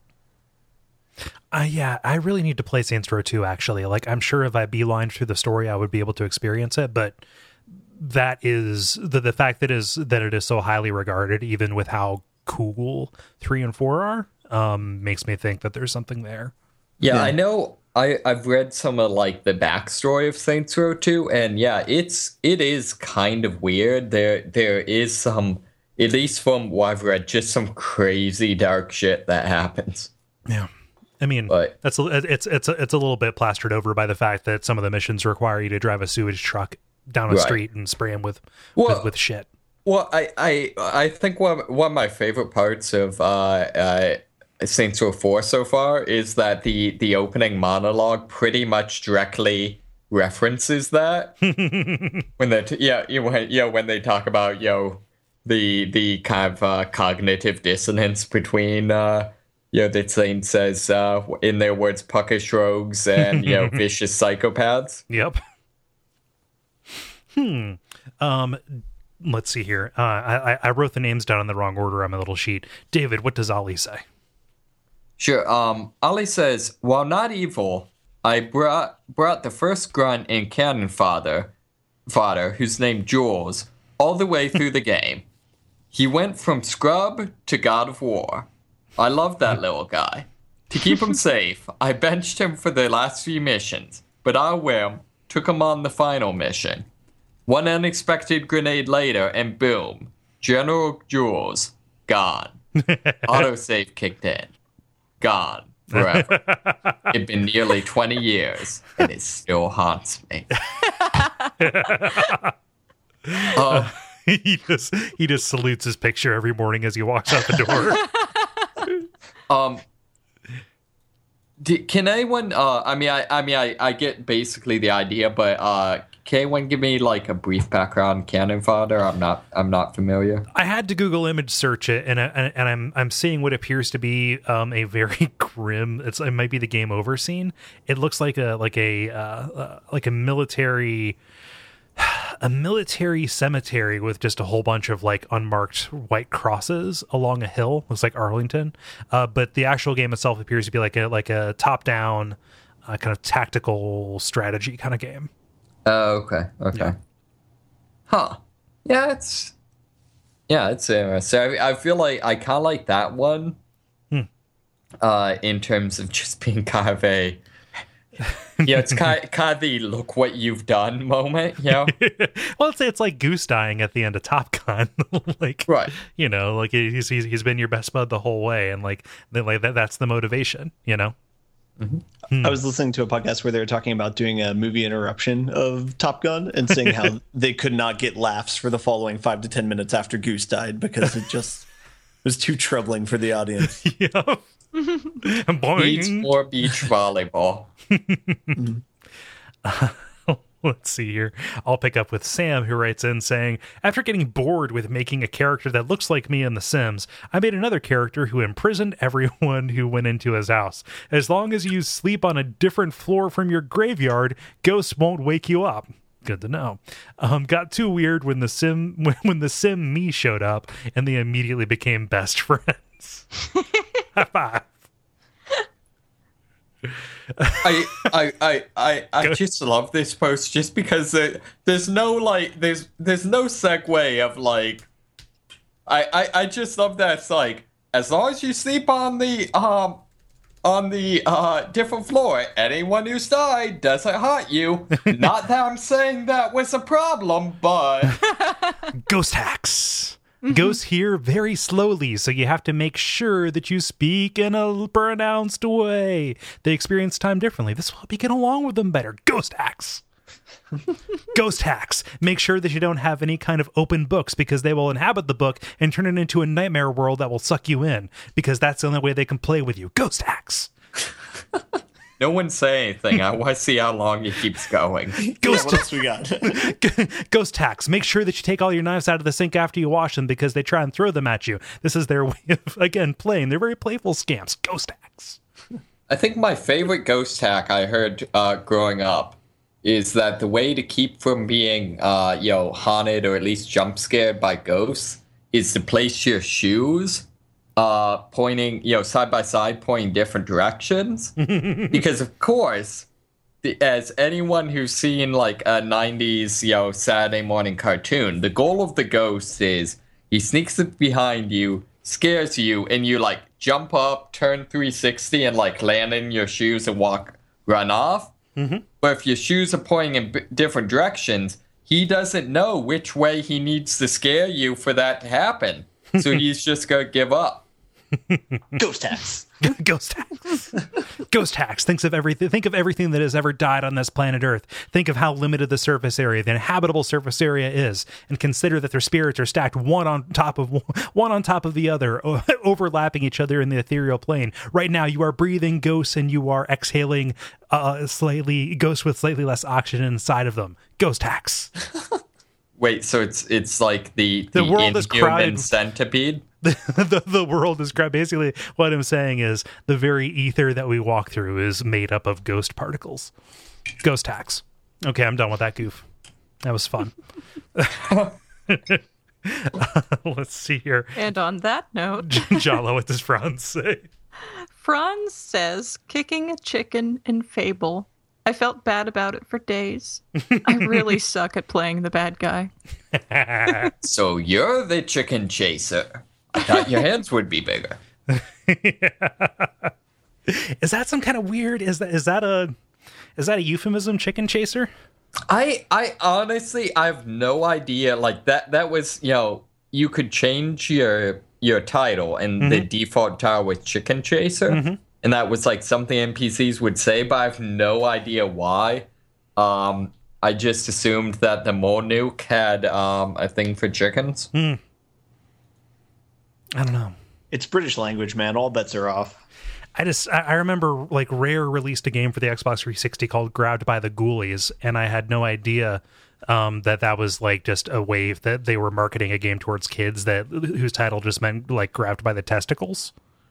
Uh, yeah, I really need to play Saints Row two, actually. Like, I'm sure if I beelined through the story, I would be able to experience it, but that is, the, the fact that is that it is so highly regarded, even with how cool three and four are, um, makes me think that there's something there. Yeah, yeah. I know. I, I've read some of, like, the backstory of Saints Row two, and yeah, it's, it is kind of weird. There, there is some... At least from what I've read, just some crazy dark shit that happens. Yeah, I mean, but, that's it's it's it's a little bit plastered over by the fact that some of the missions require you to drive a sewage truck down a right. street and spray them with, well, with with shit. well, I, I, I think one, one of my favorite parts of uh, uh, Saints Row four so far is that the, the opening monologue pretty much directly references that. when they, t- yeah, you know, yeah, when they talk about, you know, the the kind of uh, cognitive dissonance between, uh, you know, that Saint says, uh, in their words, puckish rogues and, you know, vicious psychopaths. Yep. Hmm. Um. Let's see here. Uh, I I wrote the names down in the wrong order on my little sheet. David, what does Ali say? Sure. Um. Ali says, while not evil, I brought brought the first grunt in Cannon Fodder, fodder, who's named Jules, all the way through the game. He went from scrub to God of War. I love that little guy. To keep him safe, I benched him for the last few missions, but our whim took him on the final mission. One unexpected grenade later, and boom, General Jules, gone. Autosave kicked in. Gone. Forever. It's been nearly twenty years, and it still haunts me. uh, he just he just salutes his picture every morning as he walks out the door. um, do, can anyone? Uh, I mean, I, I mean, I, I get basically the idea, but uh, can anyone give me like a brief background on Cannon Fodder? I'm not, I'm not familiar. I had to Google image search it, and I, and I'm I'm seeing what appears to be um, a very grim. It's it might be the game over scene. It looks like a like a uh, uh, like a military. a military cemetery with just a whole bunch of like unmarked white crosses along a hill. Looks like Arlington. Uh, but the actual game itself appears to be like a like a top down uh, kind of tactical strategy kind of game. Oh, uh, okay. Okay. Yeah. Huh. Yeah, it's yeah, it's interesting. I, I feel like I kind of like that one. Hmm. Uh, in terms of just being kind of a yeah, it's kind of, kind of the look what you've done moment, you know? Well, let's say it's like Goose dying at the end of Top Gun. like, right. You know, like he's, he's he's been your best bud the whole way. And like, like that, that's the motivation, you know? Mm-hmm. Hmm. I was listening to a podcast where they were talking about doing a movie interruption of Top Gun and saying how they could not get laughs for the following five to ten minutes after Goose died because it just was too troubling for the audience. Yeah. Beach or beach volleyball. uh, let's see here. I'll pick up with Sam, who writes in saying, after getting bored with making a character that looks like me in The Sims, I made another character who imprisoned everyone who went into his house. As long as you sleep on a different floor from your graveyard, ghosts won't wake you up. Good to know. Um, got too weird when the sim when, when the sim me showed up, and they immediately became best friends. High five. I, I I I I just love this post just because there, there's no like there's there's no segue of like I, I I just love that it's like as long as you sleep on the um on the uh different floor, anyone who's died doesn't haunt you. Not that I'm saying that was a problem, but ghost hacks. Mm-hmm. Ghosts hear very slowly, so you have to make sure that you speak in a pronounced way. They experience time differently. This will help you get along with them better. Ghost hacks. Ghost hacks. Make sure that you don't have any kind of open books because they will inhabit the book and turn it into a nightmare world that will suck you in because that's the only way they can play with you. Ghost hacks. No one say anything. I want to see how long it keeps going. Ghost, yeah, what else we got? Ghost hacks. Make sure that you take all your knives out of the sink after you wash them because they try and throw them at you. This is their way of, again, playing. They're very playful scamps. Ghost hacks. I think my favorite ghost hack I heard uh, growing up is that the way to keep from being, uh, you know, haunted or at least jump scared by ghosts is to place your shoes Uh, pointing, you know, side by side, pointing different directions. Because, of course, the, as anyone who's seen, like, a nineties, you know, Saturday morning cartoon, the goal of the ghost is he sneaks up behind you, scares you, and you, like, jump up, turn three sixty, and, like, land in your shoes and walk, run off. Mm-hmm. But if your shoes are pointing in b- different directions, he doesn't know which way he needs to scare you for that to happen. So he's just going to give up. Ghost Hacks. Ghost hacks. Ghost hacks. Thinks of everything. Think of everything that has ever died on this planet Earth. Think of how limited the surface area, the inhabitable surface area is, and consider that their spirits are stacked one on top of one on top of the other, overlapping each other in the ethereal plane. Right now, you are breathing ghosts, and you are exhaling uh, slightly ghosts with slightly less oxygen inside of them. Ghost hacks. Wait, so it's it's like the The the, world is inhuman crowded- centipede? the, the world is crap. Basically, what I'm saying is the very ether that we walk through is made up of ghost particles. Ghost hacks. Okay, I'm done with that goof. That was fun. uh, let's see here. And on that note, Jala, what does Franz say? Franz says, kicking a chicken in Fable. I felt bad about it for days. I really suck at playing the bad guy. So you're the chicken chaser. I thought your hands would be bigger. Is that some kind of weird? Is that is that a is that a euphemism? Chicken chaser? I I honestly I have no idea. Like that that was, you know, you could change your your title, and mm-hmm. the default title was chicken chaser. Mm-hmm. And that was like something N P Cs would say, but I have no idea why. Um, I just assumed that the Molnuk had um, a thing for chickens. Mm. I don't know. It's British language, man. All bets are off. I just I, I remember like Rare released a game for the Xbox three sixty called Grabbed by the Ghoulies, and I had no idea um, that that was like just a wave that they were marketing a game towards kids that whose title just meant like grabbed by the testicles.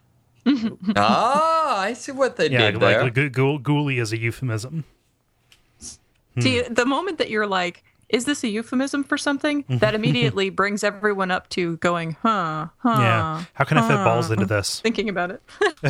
Ah, I see what they yeah, did like, there. like ghou- ghoulie is a euphemism. See, the moment that you're like, is this a euphemism for something? That immediately brings everyone up to going, huh, huh. Yeah. How can I fit huh, balls into this? Thinking about it.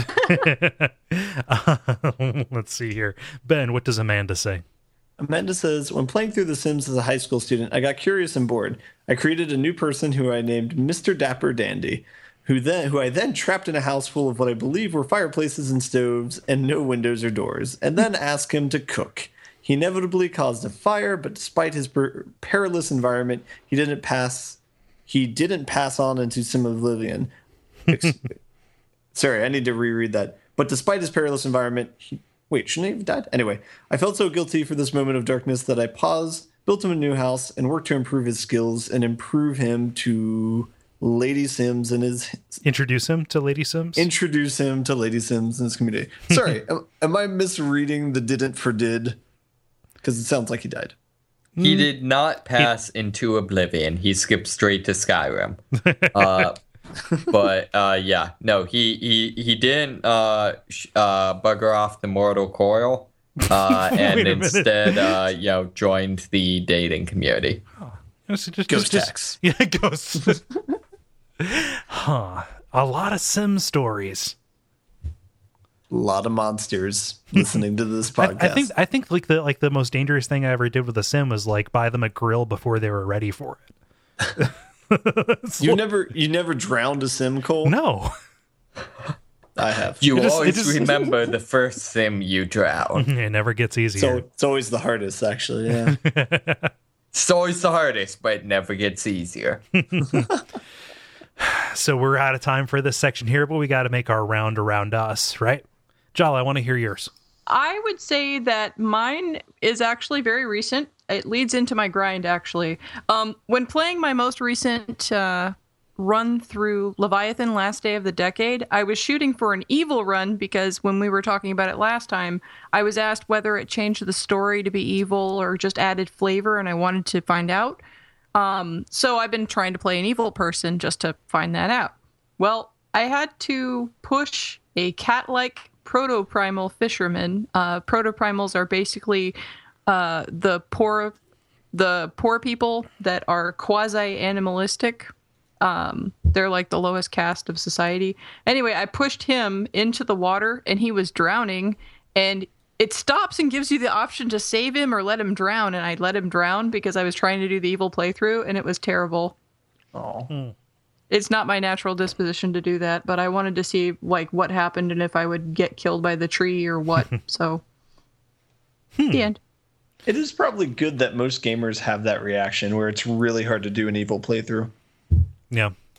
uh, let's see here. Ben, what does Amanda say? Amanda says, when playing through The Sims as a high school student, I got curious and bored. I created a new person who I named Mister Dapper Dandy, who then who I then trapped in a house full of what I believe were fireplaces and stoves and no windows or doors, and then asked him to cook. He inevitably caused a fire, but despite his per- perilous environment, he didn't pass. He didn't pass on into Sim Oblivion. Ex- Sorry, I need to reread that. But despite his perilous environment, he, wait, shouldn't he have died? Anyway, I felt so guilty for this moment of darkness that I paused, built him a new house, and worked to improve his skills and improve him to Lady Sims and his introduce him to Lady Sims. Introduce him to Lady Sims and his community. Sorry, am, am I misreading the didn't for did? Because it sounds like he died. He did not pass he- into Oblivion. He skipped straight to Skyrim. Uh, but uh, yeah, no, he he he didn't uh, sh- uh, bugger off the mortal coil, uh, and instead, uh, you know, joined the dating community. Oh. Just, just, Ghost just, hacks. Yeah, ghosts. Huh. A lot of Sim stories. A lot of monsters listening to this podcast. I, I think I think like the like the most dangerous thing I ever did with a Sim was like buy them a grill before they were ready for it. you like, never you never drowned a Sim, Cole? No. I have. You just, always just, remember the first Sim you drown. It never gets easier. So it's always the hardest, actually. Yeah. It's always the hardest, but it never gets easier. So we're out of time for this section here, but we got to make our round around us, right? Jala, I want to hear yours. I would say that mine is actually very recent. It leads into my grind, actually. Um, when playing my most recent uh, run through Leviathan Last Day of the Decade, I was shooting for an evil run because when we were talking about it last time, I was asked whether it changed the story to be evil or just added flavor, and I wanted to find out. Um, so I've been trying to play an evil person just to find that out. Well, I had to push a cat-like proto-primal fisherman. Uh, proto-primals are basically uh, the poor, the poor people that are quasi-animalistic. Um, they're like the lowest caste of society. Anyway, I pushed him into the water, and he was drowning. And it stops and gives you the option to save him or let him drown. And I let him drown because I was trying to do the evil playthrough, and it was terrible. Oh. It's not my natural disposition to do that, but I wanted to see like what happened and if I would get killed by the tree or what. So, hmm. The end. It is probably good that most gamers have that reaction where it's really hard to do an evil playthrough. Yeah.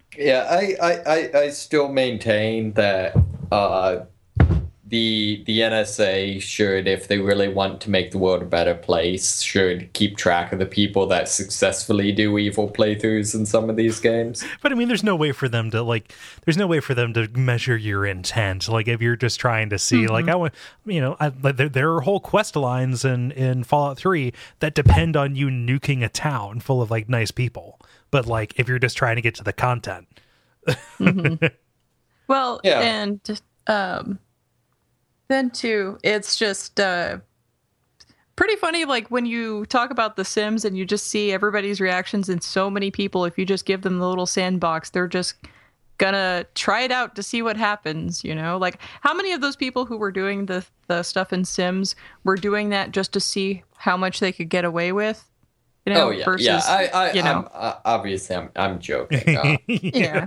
Yeah, I, I, I, I still maintain that uh, the the N S A should, if they really want to make the world a better place, should keep track of the people that successfully do evil playthroughs in some of these games. But I mean, there's no way for them to like. There's no way for them to measure your intent. Like if you're just trying to see, mm-hmm. like I want, you know, I, like, there, there are whole quest lines in in Fallout three that depend on you nuking a town full of like nice people. But like if you're just trying to get to the content. mm-hmm. Well, yeah. and um. Then too, it's just uh, pretty funny. Like when you talk about The Sims and you just see everybody's reactions, and so many people, if you just give them the little sandbox, they're just gonna try it out to see what happens. You know, like how many of those people who were doing the the stuff in Sims were doing that just to see how much they could get away with? You know, oh yeah, versus, yeah. I, I, you know, I'm, uh, obviously, I'm, I'm joking. Uh, yeah.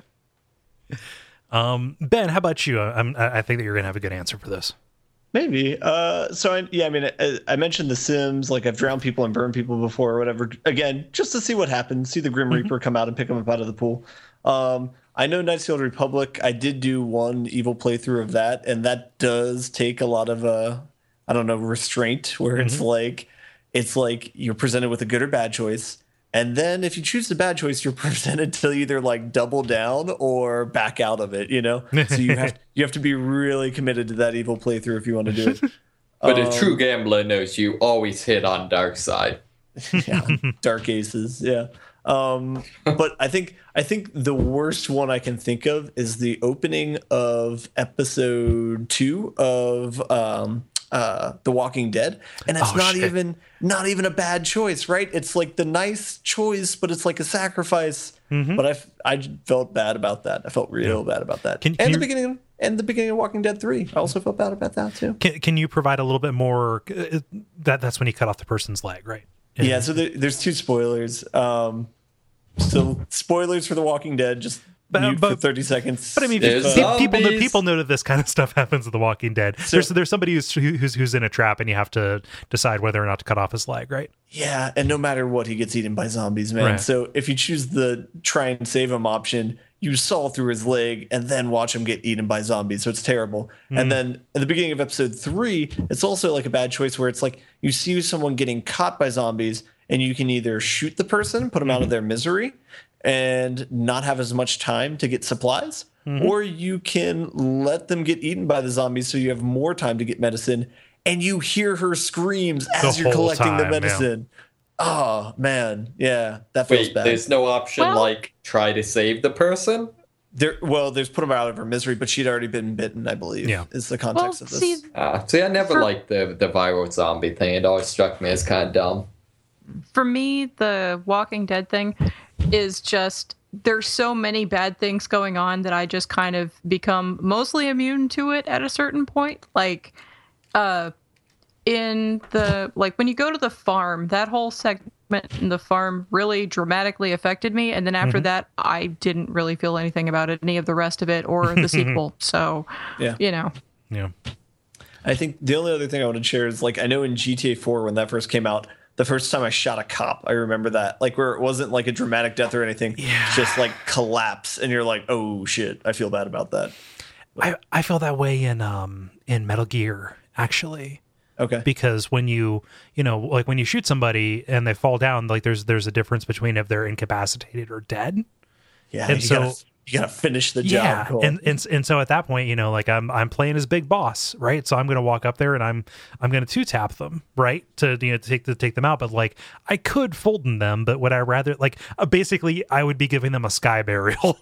Um, Ben, how about you? I'm, I think that you're gonna have a good answer for this. Maybe. Uh, so, I, yeah, I mean, I, I mentioned The Sims, like I've drowned people and burned people before or whatever. Again, just to see what happens, see the Grim mm-hmm. Reaper come out and pick them up out of the pool. Um, I know Knights of the Old Republic, I did do one evil playthrough of that, and that does take a lot of, uh, I don't know, restraint, where mm-hmm. it's like, it's like you're presented with a good or bad choice. And then if you choose the bad choice, you're presented to either like double down or back out of it, you know? So you have you have to be really committed to that evil playthrough if you want to do it. But um, a true gambler knows you always hit on dark side. Yeah, dark aces, yeah. Um, but I think I think the worst one I can think of is the opening of episode two of um, uh, The Walking Dead, and it's oh, not shit. even not even a bad choice, right? It's like the nice choice, but it's like a sacrifice. Mm-hmm. But I, I felt bad about that. I felt real yeah. bad about that. Can, can and you, the beginning and the beginning of Walking Dead three, I also felt bad about that too. Can Can you provide a little bit more? Uh, that that's when you cut off the person's leg, right? Yeah. yeah so there, there's two spoilers. Um, so spoilers for The Walking Dead. Just. But, mute but, for thirty seconds. But I mean, people, people know, people know that this kind of stuff happens in The Walking Dead. So, there's there's somebody who's, who's who's in a trap, and you have to decide whether or not to cut off his leg, right? Yeah, and no matter what, he gets eaten by zombies, man. Right. So if you choose the try and save him option, you saw through his leg and then watch him get eaten by zombies. So it's terrible. Mm. And then at the beginning of episode three, it's also like a bad choice where it's like you see someone getting caught by zombies, and you can either shoot the person, put them mm-hmm. out of their misery, and not have as much time to get supplies, mm-hmm. or you can let them get eaten by the zombies so you have more time to get medicine, and you hear her screams as the you're collecting time, the medicine. Yeah. Oh, man. Yeah, that feels Wait, bad. There's no option well, like try to save the person? There, well, there's put them out of her misery, but she'd already been bitten, I believe, yeah. is the context well, of this. See, uh, see I never for, liked the, the viral zombie thing. It always struck me as kind of dumb. For me, the Walking Dead thing is just... there's so many bad things going on that I just kind of become mostly immune to it at a certain point. Like, uh, in the, like when you go to the farm, that whole segment in the farm really dramatically affected me. And then after mm-hmm. that, I didn't really feel anything about it, any of the rest of it or the sequel. So, yeah. you know. Yeah. I think the only other thing I want to share is like, I know in G T A four, when that first came out, the first time I shot a cop, I remember that, like where it wasn't like a dramatic death or anything, yeah. It's just like collapse, and you're like, oh shit, I feel bad about that. But, I I feel that way in um in Metal Gear actually. Okay. Because when you you know like when you shoot somebody and they fall down, like there's there's a difference between if they're incapacitated or dead. Yeah. And you so. Gotta, You gotta finish the yeah, job. and, and and so at that point, you know, like I'm I'm playing as big boss, right? So I'm gonna walk up there and I'm I'm gonna two tap them, right, to you know to take to take them out. But like I could fold in them, but would I rather like uh, basically I would be giving them a sky burial.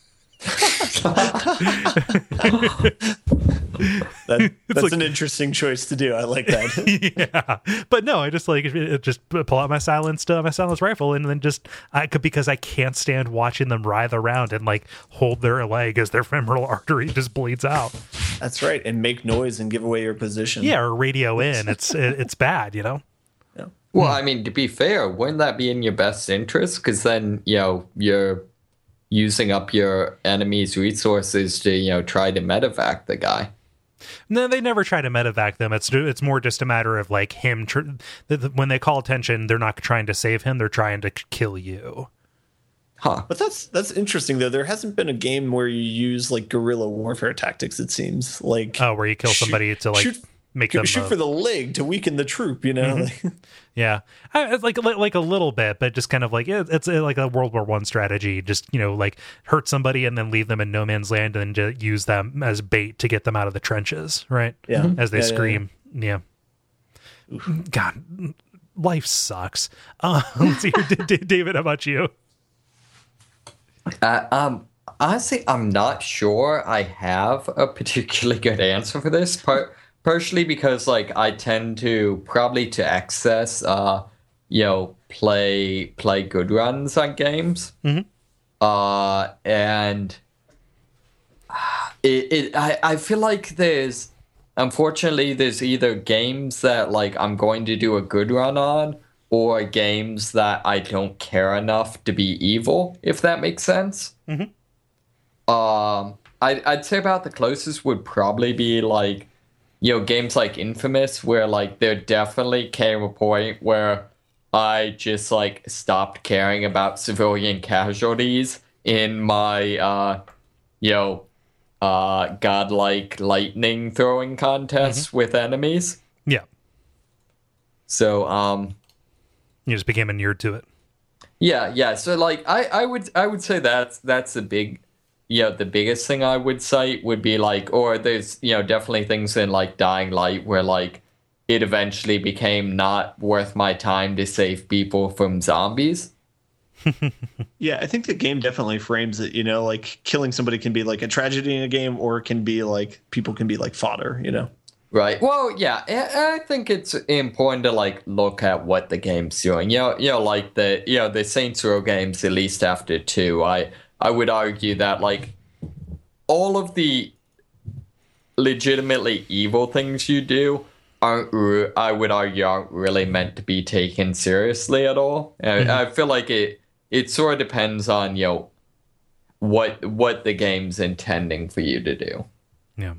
that, that's like, an interesting choice to do. I like that. Yeah, but no, I just like it, it just pull out my silenced uh, my silenced rifle and then just I could because I can't stand watching them writhe around and like hold their leg as their femoral artery just bleeds out. That's right, and make noise and give away your position. Yeah, or radio in. It's it, it's bad, you know. Yeah. Well, I mean, to be fair, wouldn't that be in your best interest? Because then you know you're using up your enemy's resources to, you know, try to medevac the guy. No, they never try to medevac them. It's it's more just a matter of like him. Tr- the, the, when they call attention, they're not trying to save him. They're trying to kill you. Huh. But that's that's interesting though. There hasn't been a game where you use like guerrilla warfare tactics. It seems like Oh, where you kill somebody shoot, to like shoot, make them shoot uh, for the leg to weaken the troop. You know, Mm-hmm. Yeah, I, it's like like a little bit, but just kind of like it, it's like a World War One strategy. Just, you know, like hurt somebody and then leave them in no man's land and just use them as bait to get them out of the trenches, right? Yeah. As they Yeah, yeah, scream. Yeah. God, life sucks. Uh, let's see here, D- D- David. How about you? Uh, um, honestly, I'm not sure I have a particularly good answer for this. Part partially because like I tend to probably to access, uh, you know, play play good runs on games, Mhm. uh, and it, it I I feel like there's unfortunately there's either games that like I'm going to do a good run on, or games that I don't care enough to be evil, if that makes sense. Mhm. Um, I, I'd say about the closest would probably be like, you know, games like Infamous, where like there definitely came a point where I just like stopped caring about civilian casualties in my, uh, you know, uh, godlike lightning throwing contests Mm-hmm. with enemies. Yeah, So, um, you just became inured to it. Yeah, yeah. So like I, I would I would say that's that's the big you know, the biggest thing I would cite would be like, or there's, you know, definitely things in like Dying Light where like it eventually became not worth my time to save people from zombies. Yeah, I think the game definitely frames it, you know, like killing somebody can be like a tragedy in a game, or it can be like people can be like fodder, you know. Right. Well, yeah, I I think it's important to like look at what the game's doing. You know, you know, like the you know the Saints Row games, at least after two, I I would argue that like all of the legitimately evil things you do aren't, re- I would argue, aren't really meant to be taken seriously at all. Mm-hmm. I, I feel like it it sort of depends on, you know, what what the game's intending for you to do. Yeah.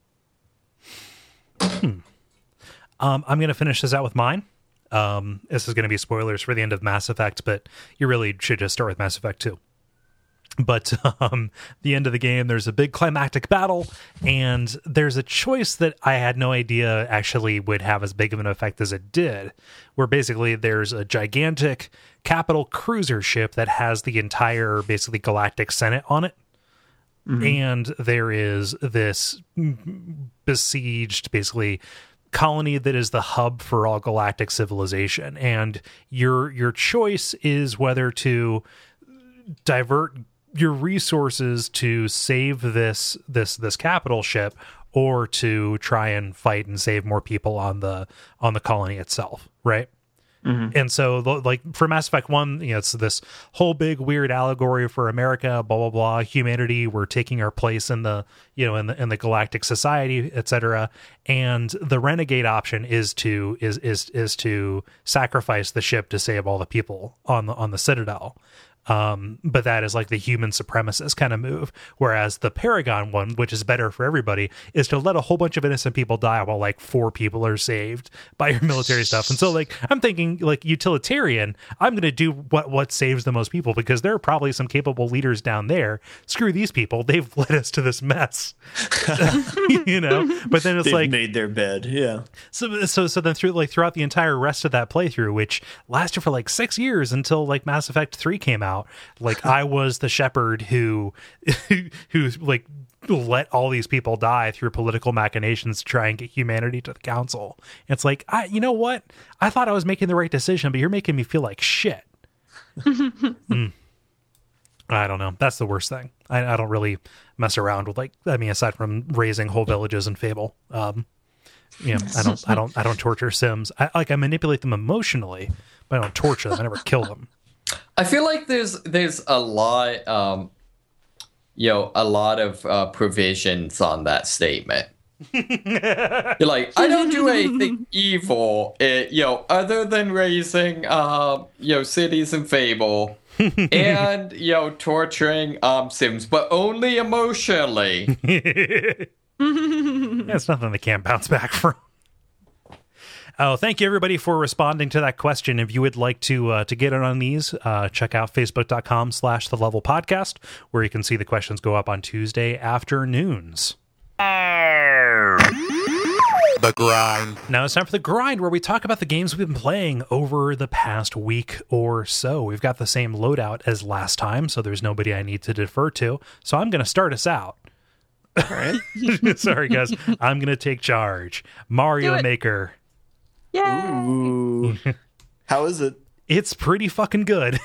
Hmm. Um, I'm going to finish this out with mine. Um, this is going to be spoilers for the end of Mass Effect, but you really should just start with Mass Effect two. But um, the end of the game, there's a big climactic battle, and there's a choice that I had no idea actually would have as big of an effect as it did, where basically there's a gigantic capital cruiser ship that has the entire, basically, Galactic Senate on it. Mm-hmm. And there is this besieged, basically, colony that is the hub for all galactic civilization. And your your choice is whether to divert your resources to save this this this capital ship, or to try and fight and save more people on the on the colony itself, right? Mm-hmm. And so, like, for Mass Effect one, you know, it's this whole big weird allegory for America, blah blah blah, humanity. We're taking our place in the, you know, in the in the galactic society, et cetera. And the renegade option is to is is is to sacrifice the ship to save all the people on the on the Citadel. Um, but that is like the human supremacist kind of move. Whereas the Paragon one, which is better for everybody, is to let a whole bunch of innocent people die while like four people are saved by your military stuff. And so like, I'm thinking like utilitarian, I'm going to do what, what saves the most people, because there are probably some capable leaders down there. Screw these people. They've led us to this mess, you know, but then it's They've like made their bed. Yeah. So, so, so then through like throughout the entire rest of that playthrough, which lasted for like six years until like Mass Effect three came out, like I was the shepherd who, who like let all these people die through political machinations to try and get humanity to the council. It's like, I, you know what? I thought I was making the right decision, but you're making me feel like shit. mm. I don't know. That's the worst thing. I, I don't really mess around with like, I mean, aside from raising whole villages in Fable, um, you know, I don't, I don't, I don't torture Sims. I like, I manipulate them emotionally, but I don't torture them. I never kill them. I feel like there's there's a lot, um, you know, a lot of uh, provisions on that statement. You're like, I don't do anything evil, uh, you know, other than raising, uh, you know, cities in Fable and, you know, torturing um, Sims, but only emotionally. That's nothing they can't bounce back from. Oh, thank you everybody for responding to that question. If you would like to uh, to get in on these, uh, check out facebook.com slash the level podcast, where you can see the questions go up on Tuesday afternoons. The grind. Now it's time for the grind, where we talk about the games we've been playing over the past week or so. We've got the same loadout as last time, so there's nobody I need to defer to. So I'm going to start us out. All right. Sorry, guys. I'm going to take charge. Mario Maker. Yay! Ooh. How is it? It's pretty fucking good.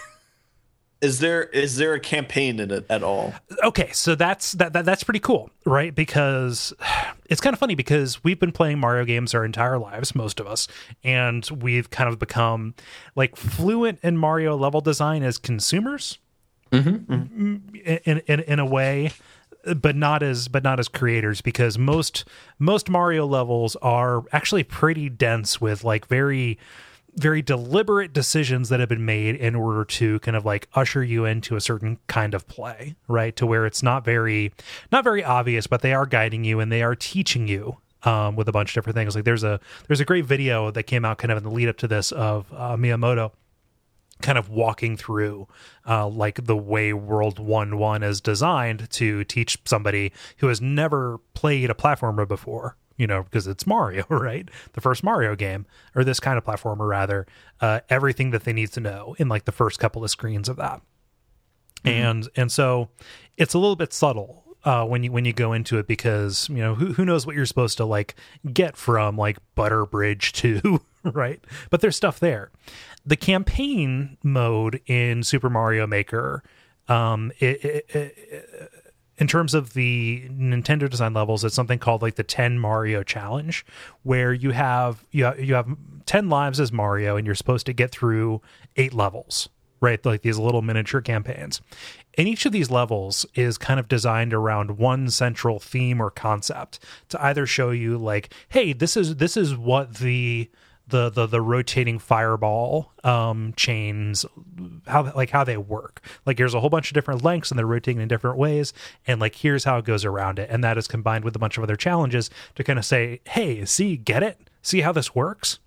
Is there is there a campaign in it at all? Okay, so that's that, that that's pretty cool, right? Because it's kind of funny because we've been playing Mario games our entire lives, most of us, and we've kind of become like fluent in Mario level design as consumers, mm-hmm. in, in in a way, but not as but not as creators, because most most Mario levels are actually pretty dense with like very very deliberate decisions that have been made in order to kind of like usher you into a certain kind of play, right? To where it's not very, not very obvious, but they are guiding you and they are teaching you um, with a bunch of different things. Like there's a, there's a great video that came out kind of in the lead up to this of uh, Miyamoto kind of walking through uh, like the way World one one is designed to teach somebody who has never played a platformer before, you know, because it's Mario, right? The first Mario game, or this kind of platformer rather, uh, everything that they need to know in like the first couple of screens of that. Mm-hmm. And and so it's a little bit subtle uh, when you when you go into it, because, you know, who who knows what you're supposed to like get from like Butter Bridge two, right? But there's stuff there. The campaign mode in Super Mario Maker, um, it, it, it in terms of the Nintendo design levels, it's something called like the ten Mario Challenge, where you have you have, you have ten lives as Mario, and you're supposed to get through eight levels, right? Like these little miniature campaigns. And each of these levels is kind of designed around one central theme or concept to either show you like, hey, this is this is what the the the the rotating fireball um chains, how like how they work. Like here's a whole bunch of different lengths and they're rotating in different ways, and like here's how it goes around it. And that is combined with a bunch of other challenges to kind of say, hey, see, get it? See how this works?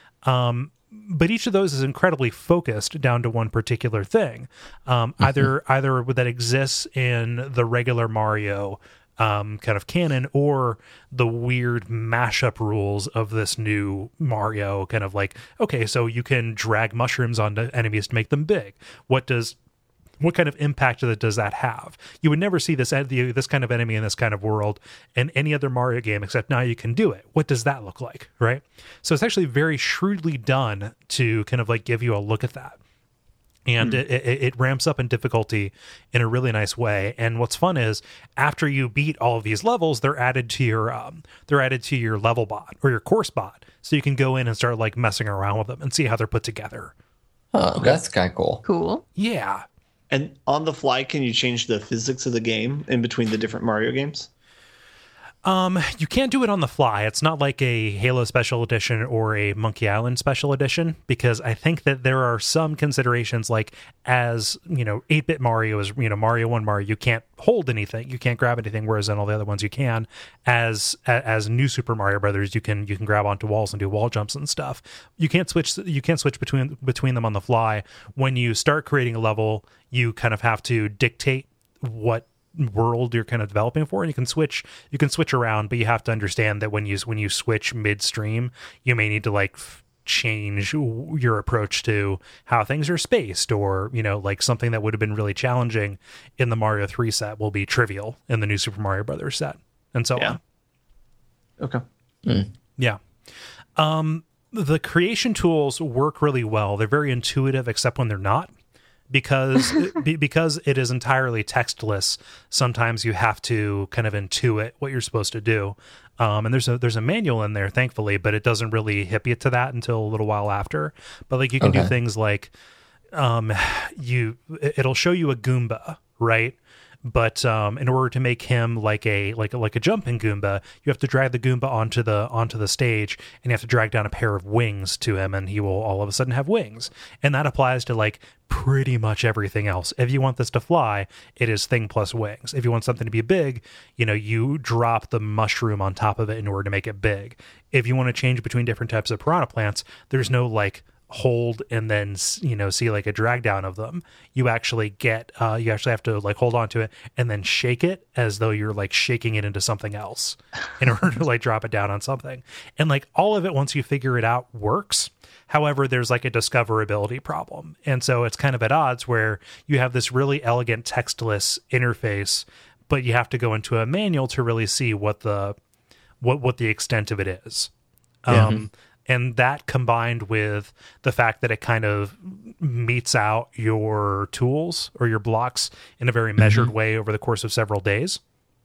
Um but each of those is incredibly focused down to one particular thing. Um mm-hmm. either either that exists in the regular Mario um kind of canon, or the weird mashup rules of this new Mario, kind of like, okay, so you can drag mushrooms onto enemies to make them big. What does what kind of impact does that have? You would never see this this kind of enemy in this kind of world in any other Mario game, except now you can do it. What does that look like, right? So it's actually very shrewdly done to kind of like give you a look at that. And mm. it, it, it ramps up in difficulty in a really nice way. And what's fun is after you beat all of these levels, they're added to your um, they're added to your level bot or your course bot, so you can go in and start like messing around with them and see how they're put together. Oh, that's kind of cool. Cool. Yeah. And on the fly, can you change the physics of the game in between the different Mario games? Um, you can't do it on the fly. It's not like a Halo Special Edition or a Monkey Island Special Edition, because I think that there are some considerations, like as, you know, eight-bit Mario is, you know, Mario one Mario, you can't hold anything, you can't grab anything, whereas in all the other ones you can. As as New Super Mario Brothers, you can you can grab onto walls and do wall jumps and stuff. You can't switch you can't switch between between them on the fly. When you start creating a level, you kind of have to dictate what world you're kind of developing for, and you can switch you can switch around, but you have to understand that when you when you switch midstream, you may need to like f- change your approach to how things are spaced, or, you know, like something that would have been really challenging in the Mario three set will be trivial in the New Super Mario Brothers set, and so yeah. on. Okay. Mm. Yeah. Um, the creation tools work really well. They're very intuitive, except when they're not. Because be, because it is entirely textless, sometimes you have to kind of intuit what you're supposed to do. Um, and there's a there's a manual in there, thankfully, but it doesn't really hip you to that until a little while after. But like you can okay. do things like um, you it'll show you a Goomba, right? but um, in order to make him like a like a, like a jumping Goomba, you have to drag the Goomba onto the onto the stage, and you have to drag down a pair of wings to him, and he will all of a sudden have wings. And that applies to like pretty much everything else. If you want this to fly, it is thing plus wings. If you want something to be big, you know, you drop the mushroom on top of it in order to make it big. If you want to change between different types of piranha plants, there's no like hold and then, you know, see like a drag down of them. You actually get uh you actually have to like hold on to it and then shake it as though you're like shaking it into something else in order to like drop it down on something. And like all of it, once you figure it out, works. However, there's like a discoverability problem, and so it's kind of at odds where you have this really elegant textless interface, but you have to go into a manual to really see what the what what the extent of it is. Yeah. um And that combined with the fact that it kind of meets out your tools or your blocks in a very measured mm-hmm. way over the course of several days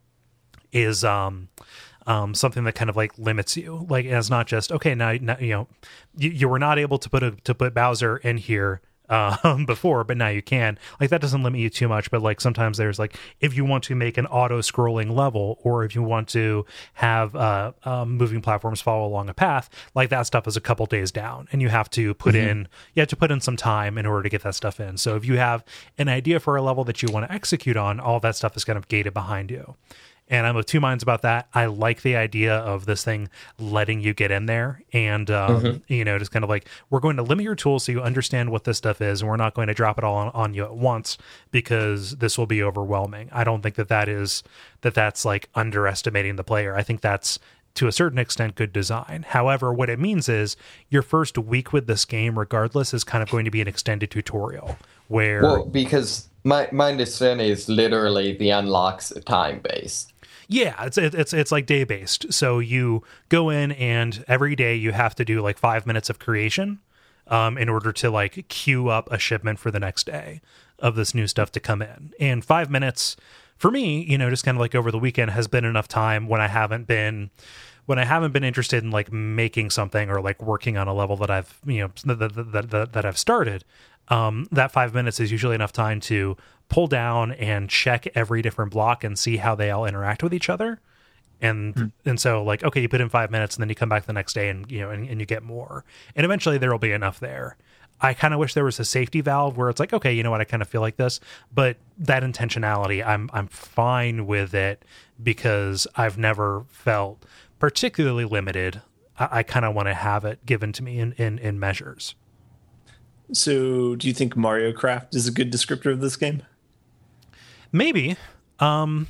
is um, um, something that kind of like limits you. Like it's not just, okay, now, now you know, you, you were not able to put a, to put Bowser in here um before, but now you can. Like that doesn't limit you too much, but like sometimes there's like, if you want to make an auto scrolling level, or if you want to have uh um, moving platforms follow along a path, like that stuff is a couple days down, and you have to put mm-hmm. in you have to put in some time in order to get that stuff in. So if you have an idea for a level that you want to execute on, all that stuff is kind of gated behind you. And I'm of two minds about that. I like the idea of this thing letting you get in there and, um, mm-hmm. you know, just kind of like, we're going to limit your tools so you understand what this stuff is, and we're not going to drop it all on, on you at once because this will be overwhelming. I don't think that that is, that that's like underestimating the player. I think that's, to a certain extent, good design. However, what it means is your first week with this game, regardless, is kind of going to be an extended tutorial where... Well, because my, my understanding is literally the unlocks are time-based. Yeah, it's it's it's like day based. So you go in and every day you have to do like five minutes of creation um, in order to like queue up a shipment for the next day of this new stuff to come in. And five minutes for me, you know, just kind of like over the weekend has been enough time when I haven't been when I haven't been interested in like making something or like working on a level that I've, you know, that that, that, that I've started. Um, that five minutes is usually enough time to pull down and check every different block and see how they all interact with each other. And mm. and so like, okay, you put in five minutes and then you come back the next day and, you know, and, and you get more. And eventually there will be enough there. I kind of wish there was a safety valve where it's like, okay, you know what, I kind of feel like this. But that intentionality, I'm I'm fine with it because I've never felt particularly limited. I, I kind of want to have it given to me in, in, in measures. So do you think Mario Craft is a good descriptor of this game? Maybe. Um,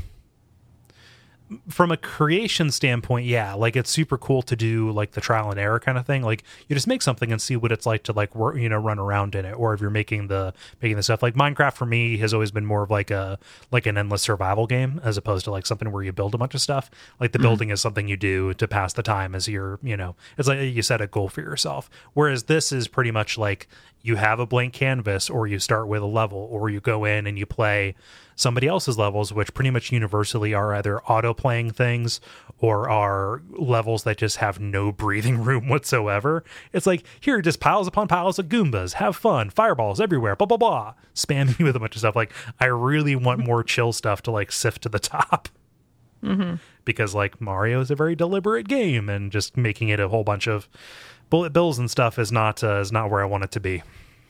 from a creation standpoint, yeah, like it's super cool to do like the trial and error kind of thing. Like you just make something and see what it's like to like work, you know, run around in it. Or if you're making the making the stuff, like Minecraft for me has always been more of like a like an endless survival game as opposed to like something where you build a bunch of stuff. Like the mm-hmm. building is something you do to pass the time as you're, you know, it's like you set a goal for yourself. Whereas this is pretty much like you have a blank canvas, or you start with a level, or you go in and you play somebody else's levels, which pretty much universally are either auto playing things or are levels that just have no breathing room whatsoever. It's like, here, just piles upon piles of Goombas, have fun, fireballs everywhere, blah, blah, blah, spam me with a bunch of stuff. Like, I really want more chill stuff to like sift to the top. Mm-hmm. Because like Mario is a very deliberate game, and just making it a whole bunch of bullet bills and stuff is not uh, is not where I want it to be.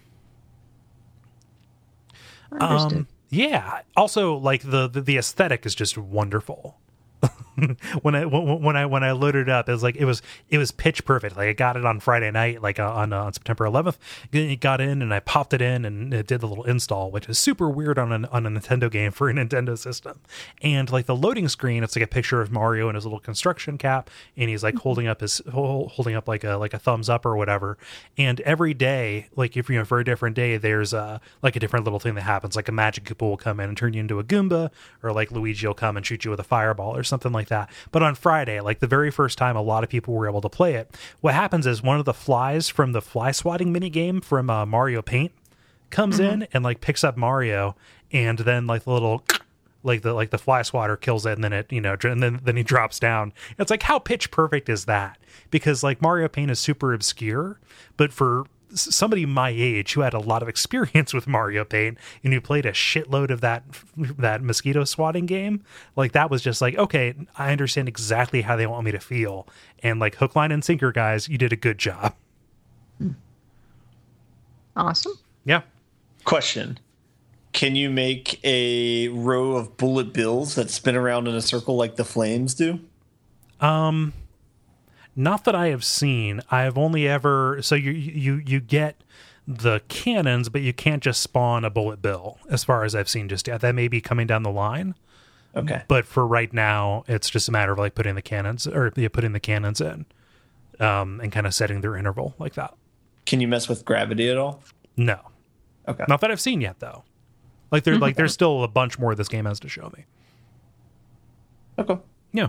Understood. Um, yeah. Also, like the, the the aesthetic is just wonderful. when I when I when I loaded it up, it was like it was it was pitch perfect. Like I got it on Friday night, like uh, on uh, on September eleventh. It got in and I popped it in and it did the little install, which is super weird on an on a Nintendo game for a Nintendo system. And like the loading screen, it's like a picture of Mario in his little construction cap, and he's like holding up his holding up like a like a thumbs up or whatever. And every day, like if you know for a different day, there's a like a different little thing that happens. Like a magic Koopa will come in and turn you into a Goomba, or like Luigi will come and shoot you with a fireball or something like that. But on Friday, like the very first time a lot of people were able to play it, what happens is one of the flies from the fly swatting mini game from uh, Mario Paint comes mm-hmm. in and like picks up Mario, and then like the little like the like the fly swatter kills it, and then it you know and then then he drops down. It's like, how pitch perfect is that? Because like Mario Paint is super obscure, but for somebody my age who had a lot of experience with Mario Paint and who played a shitload of that that mosquito swatting game, like that was just like, okay, I understand exactly how they want me to feel, and like hook, line, and sinker, guys, you did a good job. Awesome. Yeah. Question. Can you make a row of bullet bills that spin around in a circle like the flames do? Um, not that I have seen. I've only ever so you you you get the cannons, but you can't just spawn a bullet bill, as far as I've seen just yet. That may be coming down the line. Okay. But for right now, it's just a matter of like putting the cannons or yeah, putting the cannons in, um, and kind of setting their interval like that. Can you mess with gravity at all? No. Okay. Not that I've seen yet, though. Like there, like there's still a bunch more this game has to show me. Okay. Yeah.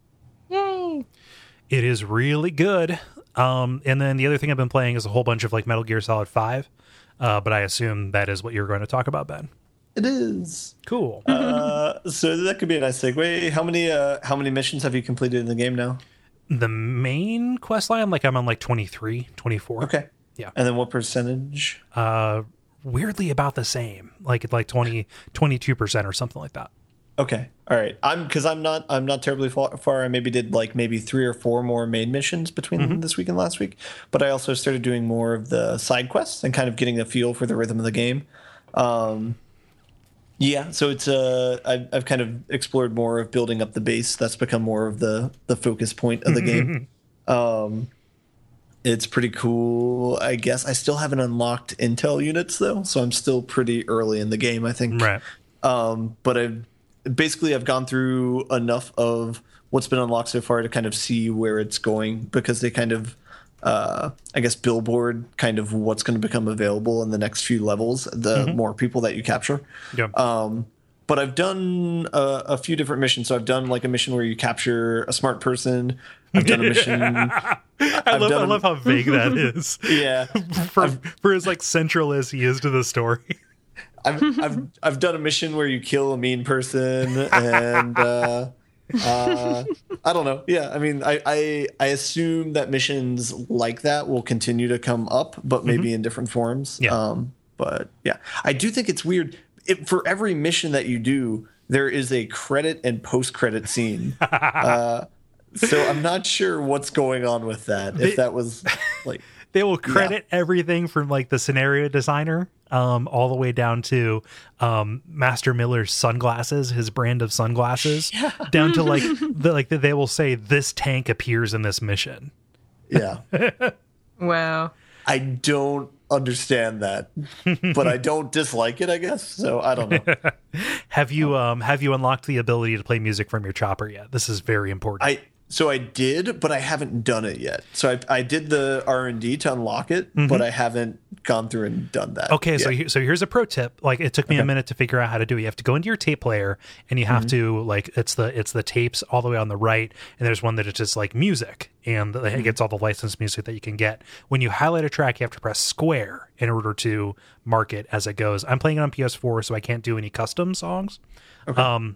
Yay. It is really good. Um, and then the other thing I've been playing is a whole bunch of like Metal Gear Solid five. Uh, but I assume that is what you're going to talk about, Ben. It is. Cool. Uh, so that could be a nice segue. How many uh, how many missions have you completed in the game now? The main quest line, like I'm on like twenty-three, twenty-four. Okay. Yeah. And then what percentage? Uh, weirdly about the same, like like twenty, twenty-two percent or something like that. Okay. All right. I'm because I'm not I'm not terribly far, far. I maybe did like maybe three or four more main missions between Mm-hmm. this week and last week. But I also started doing more of the side quests and kind of getting a feel for the rhythm of the game. Um, yeah. So it's uh I've I've kind of explored more of building up the base. That's become more of the the focus point of the game. Um, it's pretty cool. I guess I still haven't unlocked intel units though, so I'm still pretty early in the game, I think. Right. Um, but I've basically I've gone through enough of what's been unlocked so far to kind of see where it's going, because they kind of uh, I guess billboard kind of what's going to become available in the next few levels, the Mm-hmm. more people that you capture. Yeah. Um, but I've done a, a few different missions. So I've done like a mission where you capture a smart person. I've done a mission. I I've love I done- love how vague that is. Yeah. for for as like central as he is to the story. I've, I've I've done a mission where you kill a mean person, and uh, uh, I don't know. Yeah, I mean, I, I I assume that missions like that will continue to come up, but maybe in different forms. Yeah. Um, but yeah, I do think it's weird. It, for every mission that you do, there is a credit and post-credit scene. uh, so I'm not sure what's going on with that. If that was like. They will credit everything from like the scenario designer um, all the way down to um, Master Miller's sunglasses, his brand of sunglasses, down to like the, like they will say this tank appears in this mission. Yeah. Wow. I don't understand that, but I don't dislike it, I guess. So I don't know. Have you um have you unlocked the ability to play music from your chopper yet? This is very important. I so I did, but I haven't done it yet. So I, I did the R and D to unlock it, but I haven't gone through and done that. Okay, so yet. here, so here's a pro tip. Like it took me a minute to figure out how to do it. You have to go into your tape player and you have to like it's the it's the tapes all the way on the right, and there's one that is just like music, and it gets all the licensed music that you can get. When you highlight a track, you have to press square in order to mark it as it goes. I'm playing it on P S four, so I can't do any custom songs. Um,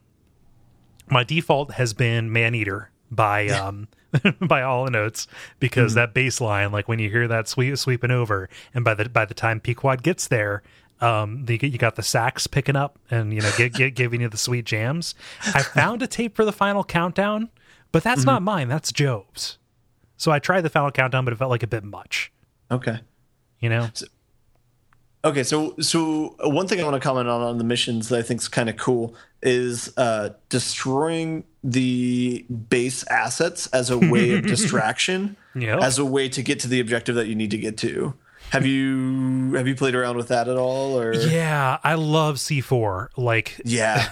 my default has been Man Eater by um by All in Oates, because Mm-hmm. that bass line, like when you hear that sweep sweeping over, and by the by the time Pequod gets there, um the, you got the sax picking up and you know get, get, giving you the sweet jams. I found a tape for the final countdown, but that's Mm-hmm. not mine, that's Jove's. So I tried the final countdown, but it felt like a bit much, Okay. you know. Okay, so so one thing I want to comment on on the missions that I think is kind of cool is uh, destroying the base assets as a way of distraction, Yep. as a way to get to the objective that you need to get to. Have you have you played around with that at all? Or Yeah, I love C four. Like yeah,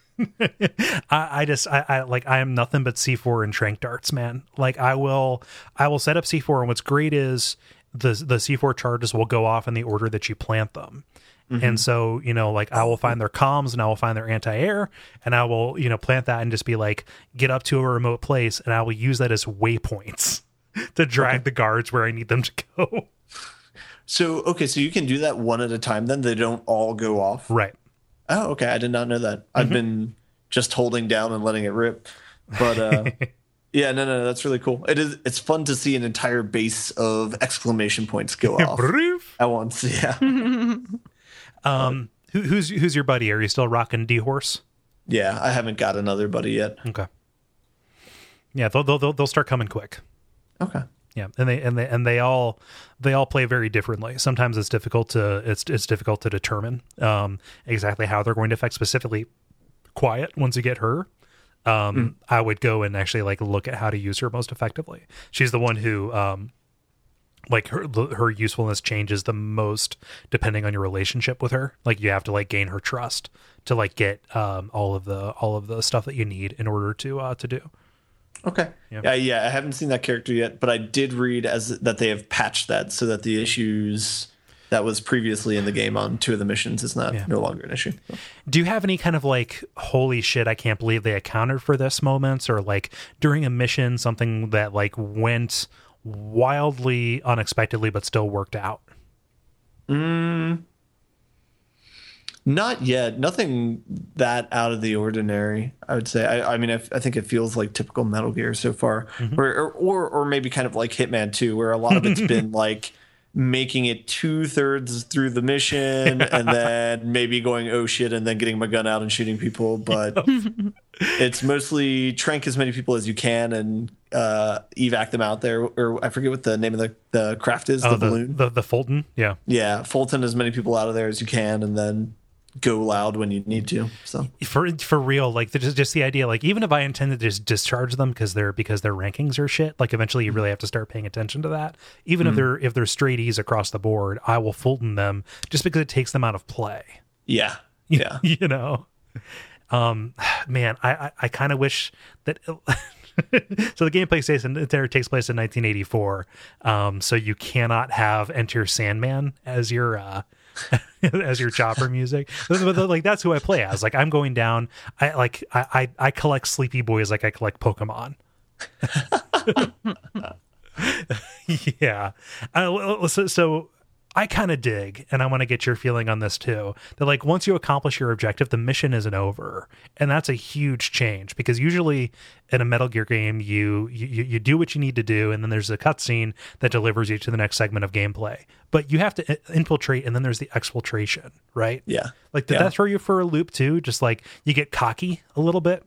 I, I just I, I like I am nothing but C four and trank darts, man. Like I will I will set up C four, and what's great is the the C four charges will go off in the order that you plant them. And so, you know, like I will find their comms and I will find their anti-air, and I will, you know, plant that and just be like, get up to a remote place, and I will use that as waypoints to drag the guards where I need them to go. So okay, so you can do that one at a time. Then they don't all go off. Right. Oh, okay. I did not know that. I've been just holding down and letting it rip. But uh, Yeah, no, no, no, that's really cool. It is. It's fun to see an entire base of exclamation points go off at once. Yeah. um, who, who's who's your buddy? Are you still rocking D-Horse? Yeah, I haven't got another buddy yet. Okay. Yeah, they'll they'll they'll start coming quick. Okay. Yeah, and they and they and they all they all play very differently. Sometimes it's difficult to it's it's difficult to determine um, exactly how they're going to affect specifically Quiet once you get her. Um, mm. I would go and actually like look at how to use her most effectively. She's the one who, um, like her her usefulness changes the most depending on your relationship with her. Like you have to like gain her trust to like get um, all of the all of the stuff that you need in order to uh, to do. Okay. Yeah. yeah, yeah. I haven't seen that character yet, but I did read as that they have patched that so that the issues that was previously in the game on two of the missions is not yeah. no longer an issue. So. Do you have any kind of like, holy shit, I can't believe they accounted for this moments, or like during a mission, something that like went wildly unexpectedly but still worked out? Mm, not yet. Nothing that out of the ordinary, I would say. I, I mean, I, I think it feels like typical Metal Gear so far, mm-hmm. or, or, or or maybe kind of like Hitman two, where a lot of it's been like making it two thirds through the mission and then maybe going, oh shit, and then getting my gun out and shooting people. But it's mostly trank as many people as you can and uh, evac them out there. Or I forget what the name of the, the craft is, oh, the, the balloon. The, the Fulton, yeah. Yeah, Fulton as many people out of there as you can and then go loud when you need to. So for for real, like just just the idea, like even if I intended to just discharge them because they're because their rankings are shit, like eventually you really have to start paying attention to that. Even mm-hmm. if they're if they're straight E's across the board, I will Fulton them just because it takes them out of play. Yeah, yeah, you know. Um, man, I I, I kind of wish that. So the gameplay stays in, there takes place in nineteen eighty-four. Um, so you cannot have Enter Sandman as your uh, as your chopper music. Like that's who I play as. Like I'm going down. I like I I, I collect Sleepy Boys like I collect Pokemon. Yeah. Uh, so, so I kind of dig, and I want to get your feeling on this too, that like once you accomplish your objective, the mission isn't over. And that's a huge change because usually in a Metal Gear game, you you, you do what you need to do, and then there's a cutscene that delivers you to the next segment of gameplay. But you have to infiltrate, and then there's the exfiltration, right? Yeah. Like did yeah. that throw you for a loop too? Just like you get cocky a little bit?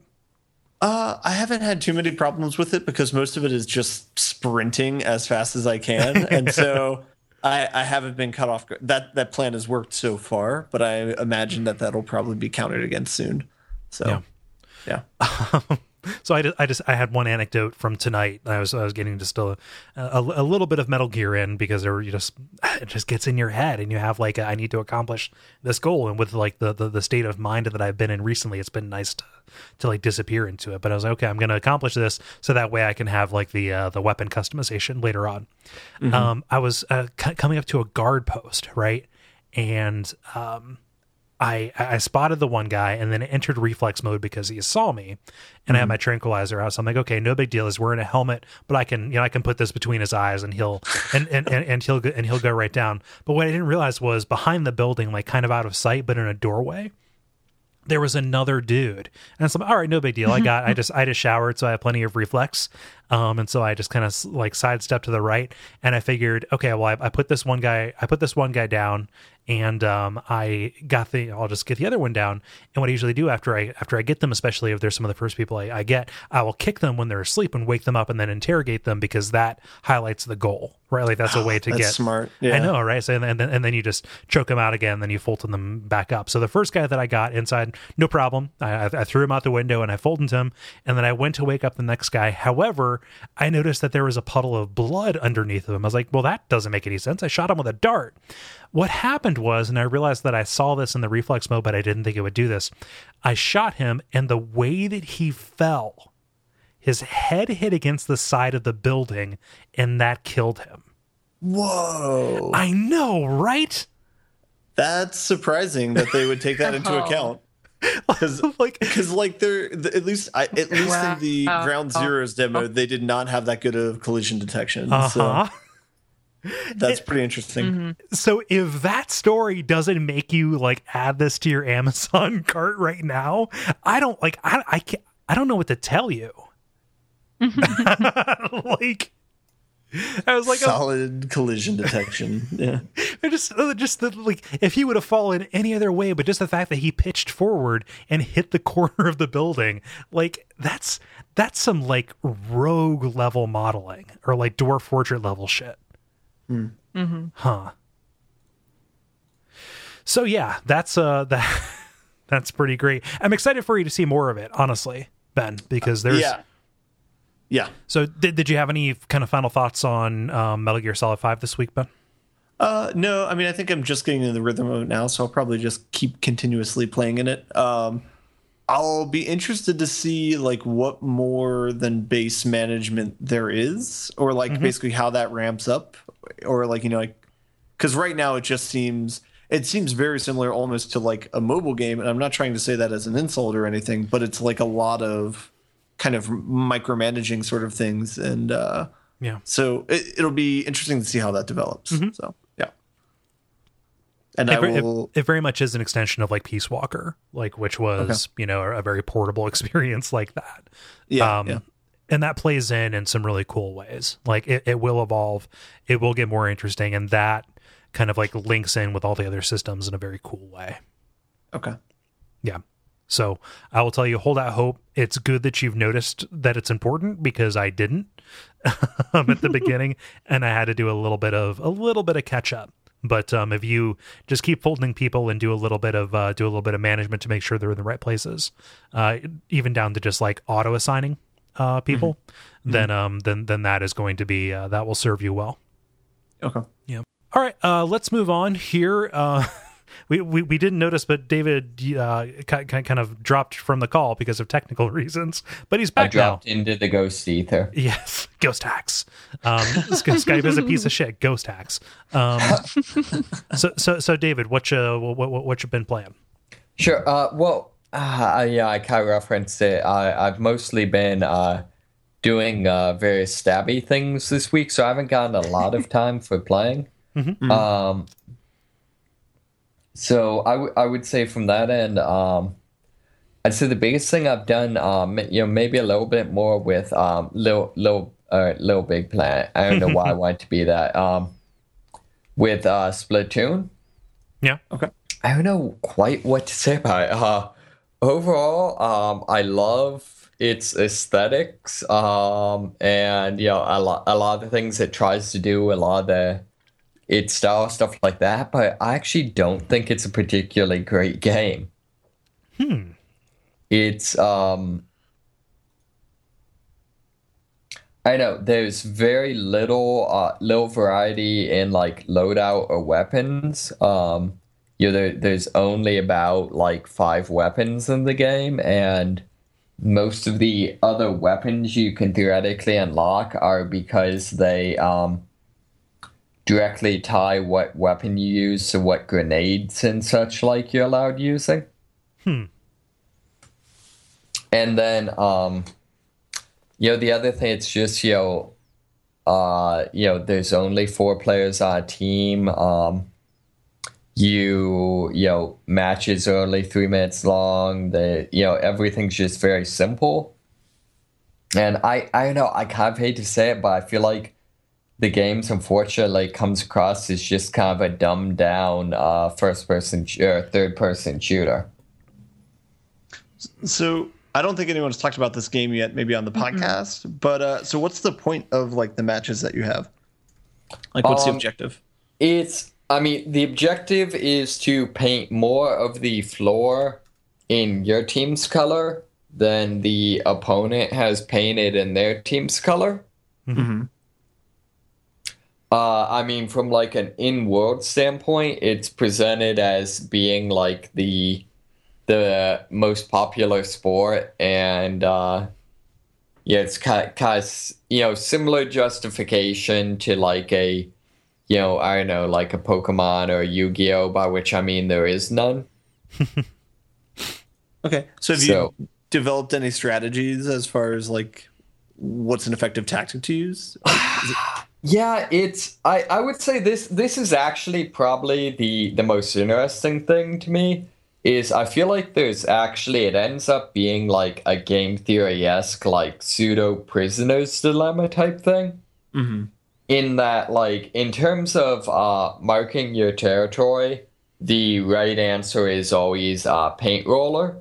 Uh, I haven't had too many problems with it because most of it is just sprinting as fast as I can. And so I, I haven't been cut off. That that plan has worked so far, but I imagine that that'll probably be countered against soon. So, yeah. yeah. So I just, I just I had one anecdote from tonight. I was I was getting just a, a a little bit of Metal Gear in because there you just it just gets in your head and you have like a, I need to accomplish this goal, and with like the, the the state of mind that I've been in recently, it's been nice to to like disappear into it. But I was like, okay, I'm going to accomplish this so that way I can have like the uh, the weapon customization later on. Mm-hmm. Um, I was uh, c- coming up to a guard post, right, and um. I, I spotted the one guy and then entered reflex mode because he saw me, and mm-hmm. I had my tranquilizer out. So I'm like, okay, no big deal. He's wearing a helmet, but I can, you know, I can put this between his eyes and he'll, and, and, and, and he'll, go, and he'll go right down. But what I didn't realize was behind the building, like kind of out of sight, but in a doorway, there was another dude. And so I'm like, all right, no big deal. I got, I just, I just showered. So I have plenty of reflex. Um, and so I just kind of like sidestepped to the right, and I figured, okay, well, I, I put this one guy, I put this one guy down, and um, I got the, I'll just get the other one down. And what I usually do after I, after I get them, especially if they're some of the first people I, I get, I will kick them when they're asleep and wake them up and then interrogate them because that highlights the goal, right? Like that's a way to that's get smart. Yeah. I know, right? So and then and then you just choke them out again, and then you Fulton them back up. So the first guy that I got inside, no problem. I, I threw him out the window and I Fultoned him, and then I went to wake up the next guy. However, I noticed that there was a puddle of blood underneath of him. I was like, well, that doesn't make any sense. I shot him with a dart. What happened was, and I realized that I saw this in the reflex mode, but I didn't think it would do this. I shot him, and the way that he fell, his head hit against the side of the building, and that killed him. Whoa. I know, right? That's surprising that they would take that into Oh. account. Because like, because like they're at least I, at least Wow. in the Oh. Ground Zeroes demo, they did not have that good of collision detection. uh-huh. So that's pretty interesting. Mm-hmm. So if that story doesn't make you like add this to your Amazon cart right now, I don't like I I can't I don't know what to tell you. Like, I was like, solid oh. collision detection. Yeah, just, just the, like, if he would have fallen any other way, but just the fact that he pitched forward and hit the corner of the building, like that's that's some like rogue level modeling or like Dwarf Fortress level shit. Mm. Mm-hmm. Huh. So yeah, that's uh that that's pretty great. I'm excited for you to see more of it, honestly, Ben, because there's yeah. Yeah. So did did you have any kind of final thoughts on um, Metal Gear Solid five this week, Ben? Uh, no, I mean, I think I'm just getting in the rhythm of it now, so I'll probably just keep continuously playing in it. Um, I'll be interested to see like what more than base management there is, or like mm-hmm. basically how that ramps up, or like, you know, like, because right now it just seems it seems very similar almost to like a mobile game, and I'm not trying to say that as an insult or anything, but it's like a lot of kind of micromanaging sort of things, and uh, yeah, so it, it'll be interesting to see how that develops. Mm-hmm. So yeah, and it, I will. It, it very much is an extension of like Peace Walker, like which was okay. you know a, a very portable experience like that. Yeah, um, yeah, and that plays in in some really cool ways. Like it, it will evolve, it will get more interesting, and that kind of like links in with all the other systems in a very cool way. Okay. Yeah. So I will tell you, hold out hope. It's good that you've noticed that it's important, because I didn't um, at the beginning, and I had to do a little bit of a little bit of catch up. But um, if you just keep folding people and do a little bit of uh, do a little bit of management to make sure they're in the right places, uh, even down to just like auto assigning uh, people, mm-hmm. then um, then then that is going to be uh, that will serve you well. Okay. Yeah. All right. Uh, let's move on here. Uh, We, we we didn't notice, but David uh, kind of dropped from the call because of technical reasons. But he's back I dropped now. into the ghost ether. Yes, ghost hacks. Um, Skype is a piece of shit. Ghost hacks. Um, so so so David, what you what what, what you been playing? Sure. Uh, well, uh, yeah, I kind of referenced it. I I've mostly been uh, doing uh, various stabby things this week, so I haven't gotten a lot of time for playing. Mm-hmm. Um. So I, w- I would say from that end, um, I'd say the biggest thing I've done, um, you know, maybe a little bit more with um, Little Little uh, Little Big Planet. I don't know why I want it to be that. Um, with uh, Splatoon. Yeah. Okay. I don't know quite what to say about it. Uh, overall, um, I love its aesthetics, um, and you know, a lot a lot of the things it tries to do, a lot of the its style, stuff like that, but I actually don't think it's a particularly great game. Hmm. It's, um... I know, there's very little, uh, little variety in, like, loadout or weapons. Um, you know, there, there's only about, like, five weapons in the game, and most of the other weapons you can theoretically unlock are because they, um... directly tie what weapon you use to what grenades and such like you're allowed using. Hmm. And then, um, you know, the other thing, it's just, you know, uh, you know, there's only four players on a team. Um, you, you know, matches are only three minutes long. The, you know, everything's just very simple. And I, I don't know, I kind of hate to say it, but I feel like the games, unfortunately, comes across as just kind of a dumbed down uh, first person or third person shooter. So I don't think anyone's talked about this game yet, maybe on the mm-hmm. podcast. But uh, so what's the point of like the matches that you have? Like, what's um, the objective? It's, I mean, the objective is to paint more of the floor in your team's color than the opponent has painted in their team's color. Mm-hmm. Uh, I mean, from like an in-world standpoint, it's presented as being like the the most popular sport, and uh, yeah, it's kind of, kind of, you know, similar justification to like a, you know, I don't know, like a Pokemon or a Yu-Gi-Oh, by which I mean there is none. Okay, so have so, you developed any strategies as far as like what's an effective tactic to use? Is it- Yeah, it's. I, I would say this. This is actually probably the the most interesting thing to me. is I feel like there's actually, it ends up being like a game theory-esque, like pseudo prisoner's dilemma type thing. Mm-hmm. In that, like, in terms of uh, marking your territory, the right answer is always uh, paint roller.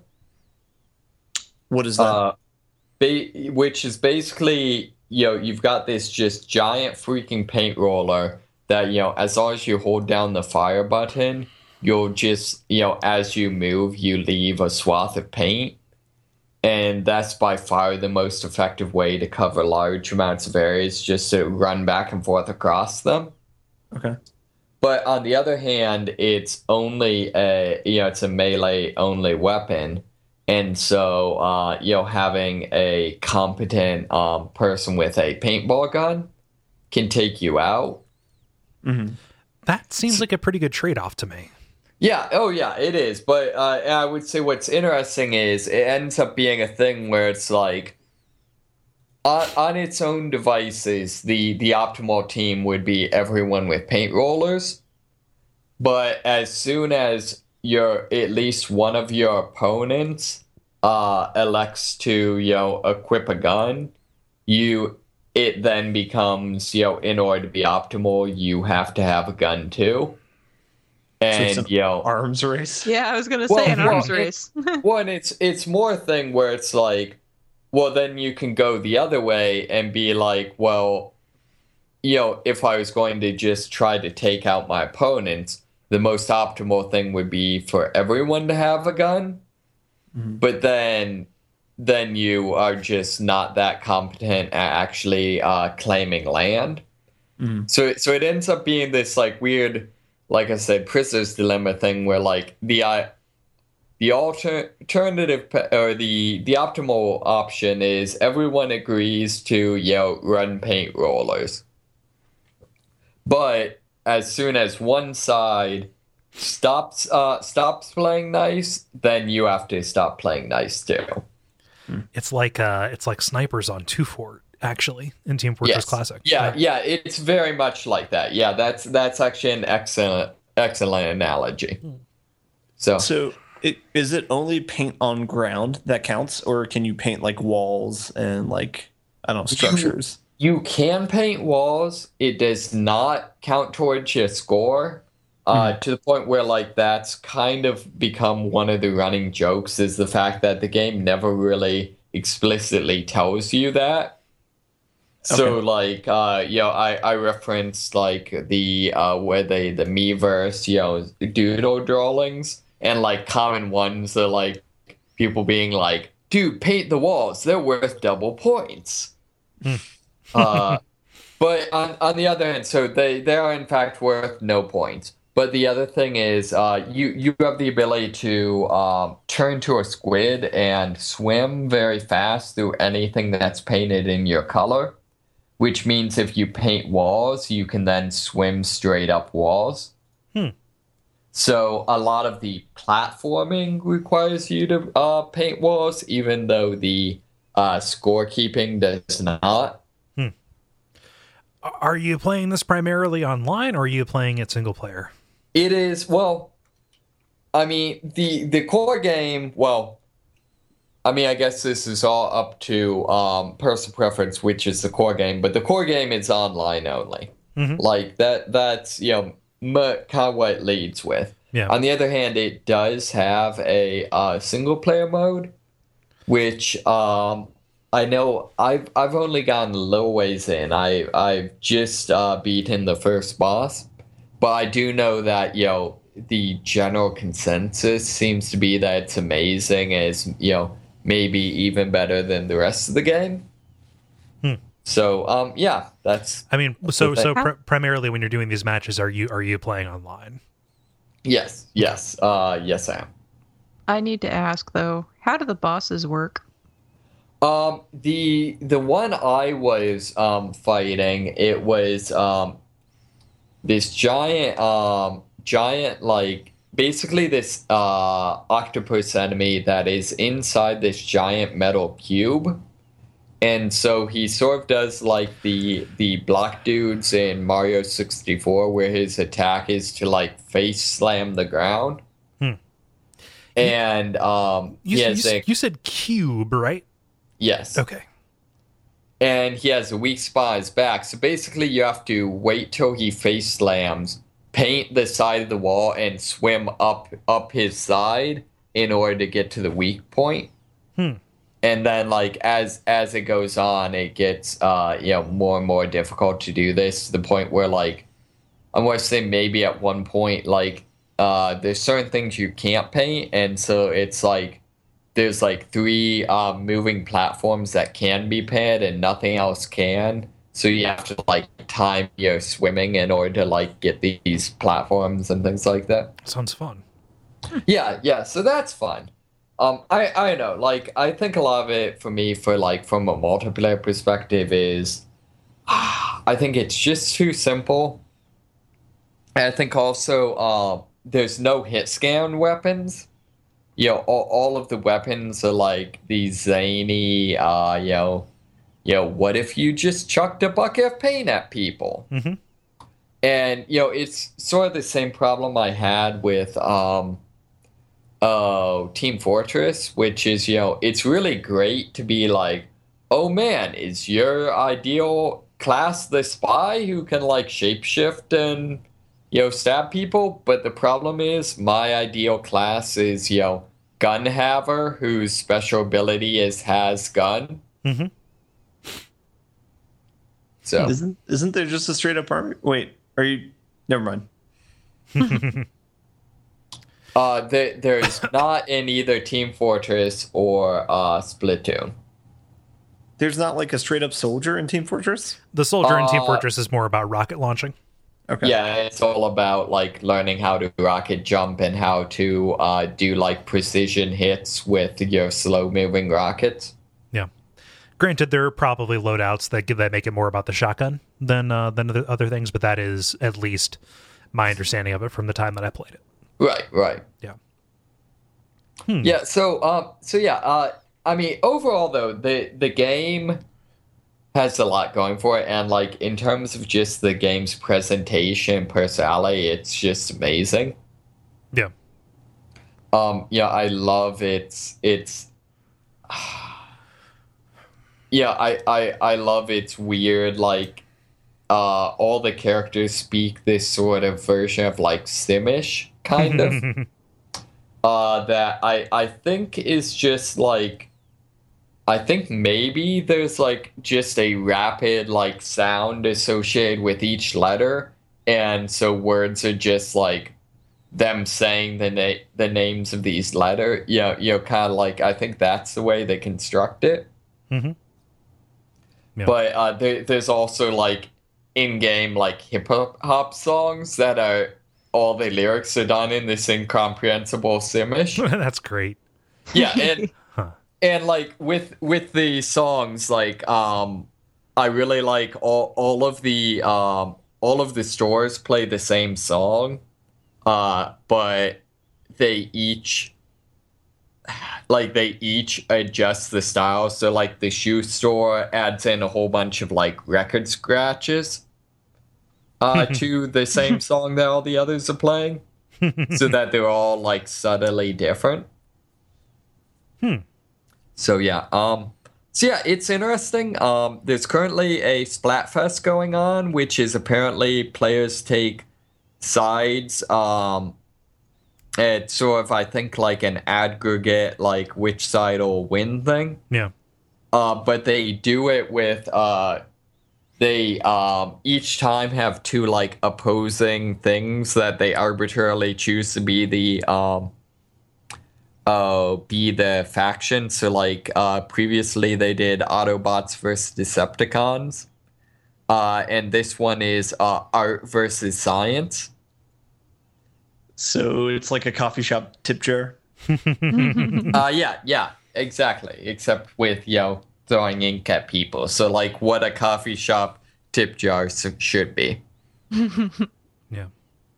What is that? Uh, ba- which is basically, you know, you've got this just giant freaking paint roller that, you know, as long as you hold down the fire button, you'll just, you know, as you move, you leave a swath of paint. And that's by far the most effective way to cover large amounts of areas, just to run back and forth across them. Okay. But on the other hand, it's only a, you know, it's a melee only weapon. And so, uh, you know, having a competent um, person with a paintball gun can take you out. Mm-hmm. That seems like a pretty good trade-off to me. Yeah, oh yeah, it is. But uh, I would say what's interesting is it ends up being a thing where it's like, on, on its own devices, the, the optimal team would be everyone with paint rollers. But as soon as your at least one of your opponents uh, elects to, you know, equip a gun, you it then becomes, you know, in order to be optimal, you have to have a gun too. And, so it's you know, arms race. Yeah, I was gonna Well, say an well, arms it- race. well, and it's it's more a thing where it's like, well, then you can go the other way and be like, well, you know, if I was going to just try to take out my opponents, the most optimal thing would be for everyone to have a gun. Mhm. But then, then you are just not that competent at actually uh, claiming land. Mhm. So, so it ends up being this like weird, like I said, prisoner's dilemma thing where like the uh, the alter- alternative pa- or the the optimal option is everyone agrees to, you know, run paint rollers. But as soon as one side stops uh, stops playing nice, then you have to stop playing nice too. It's like uh, it's like snipers on Two Fort, actually, in Team Fortress Yes. Classic. Yeah, yeah, it's very much like that. Yeah, that's that's actually an excellent excellent analogy. So, So, it, is it only paint on ground that counts, or can you paint like walls and like I don't know structures? you can paint walls. It does not count towards your score. Uh, to the point where, like, that's kind of become one of the running jokes is the fact that the game never really explicitly tells you that. So, Okay. like, uh, you know, I, I referenced, like, the, uh, where they, the Miiverse, you know, doodle drawings, and, like, common ones are, like, people being like, dude, paint the walls, they're worth double points. uh, but on, on the other hand, so they, they are, in fact, worth no points. But the other thing is, uh, you, you have the ability to um, turn to a squid and swim very fast through anything that's painted in your color, which means if you paint walls, you can then swim straight up walls. Hmm. So a lot of the platforming requires you to uh, paint walls, even though the uh, scorekeeping does not. Are you playing this primarily online, or are you playing it single player? It is, well, I mean, the the core game, well, I mean, I guess this is all up to um, personal preference, which is the core game, but the core game is online only. Mhm. Like, that. that's, you know, m- kind of what it leads with. Yeah. On the other hand, it does have a uh, single player mode, which um, I know I've I've only gotten a little ways in. I I've just uh, beaten the first boss, but I do know that, you know, the general consensus seems to be that it's amazing. As, you know, maybe even better than the rest of the game. Hmm. So um, yeah, that's I mean, so Okay. so pr- primarily when you're doing these matches, are you are you playing online? yes, yes, uh, yes, I am. I need to ask though, how do the bosses work? Um, the the one I was um fighting, it was um this giant um giant like basically this uh octopus enemy that is inside this giant metal cube. And so he sort of does like the the block dudes in Mario sixty-four, where his attack is to like face slam the ground. and um, You, he you, has a you said cube, right? yes, Okay. and he has a weak spot on his back. So basically, you have to wait till he face slams, paint the side of the wall, and swim up up his side in order to get to the weak point. Hmm. And then, like as as it goes on, it gets uh, you know more and more difficult to do this to the point where, like, I want to say maybe at one point, like uh, there's certain things you can't paint, and so it's like there's like three uh, moving platforms that can be painted and nothing else can. So you have to like time your swimming in order to like get these platforms and things like that. Sounds fun. Yeah, yeah. So that's fun. Um, I I know. Like I think a lot of it for me, for like from a multiplayer perspective, is I think it's just too simple. And I think also uh, there's no hit scan weapons. You know, all, all of the weapons are like these zany, uh, you know, you know, what if you just chucked a bucket of paint at people? Mm-hmm. And, you know, it's sort of the same problem I had with um, uh, Team Fortress, which is, you know, it's really great to be like, oh man, is your ideal class the spy who can like shapeshift and, you know, stab people? But the problem is my ideal class is, you know, gun haver whose special ability is has gun. Mm-hmm. So Isn't isn't there just a straight up army? Wait, are you? Never mind. uh, there, there's not in either Team Fortress or uh, Splatoon. There's not like a straight up soldier in Team Fortress. The soldier in Team Uh, Fortress is more about rocket launching. Okay. Yeah, it's all about like learning how to rocket jump and how to uh, do like precision hits with your slow moving rockets. Yeah. Granted, there are probably loadouts that that make it more about the shotgun than uh, than the other things, but that is at least my understanding of it from the time that I played it. Right, right. Yeah. Yeah, so um so yeah, uh I mean overall though, the the game has a lot going for it, and like in terms of just the game's presentation, personality, it's just amazing. Yeah. Um yeah, I love its its Yeah, I, I, I love its weird, like, uh, all the characters speak this sort of version of, like, Simish, kind of. uh, that I, I think is just, like, I think maybe there's, like, just a rapid, like, sound associated with each letter, and so words are just, like, them saying the, na- the names of these letters. You know, you know, kind of like, I think that's the way they construct it. Mm-hmm. Yeah. But uh, there, there's also like in-game like hip hop songs that are all the lyrics are done in this incomprehensible Simish. That's great. Yeah, and Huh. and like with with the songs, like um, I really like all all of the um all of the stores play the same song, uh, but they each. Like they each adjust the style, so like the shoe store adds in a whole bunch of like record scratches uh, to the same song that all the others are playing, so that they're all like subtly different. Hmm. So yeah, um, so yeah, it's interesting. Um, there's currently a Splatfest going on, which is apparently players take sides. Um. It's sort of, I think, like an aggregate, like which side will win thing. Yeah. Uh, but they do it with, uh, they um, each time have two like opposing things that they arbitrarily choose to be the um, uh, be the faction. So like uh, previously they did Autobots versus Decepticons, uh, and this one is uh, art versus science. So it's like a coffee shop tip jar. uh, yeah, yeah, exactly. Except with, you know, throwing ink at people. So, like, what a coffee shop tip jar s- should be. Yeah.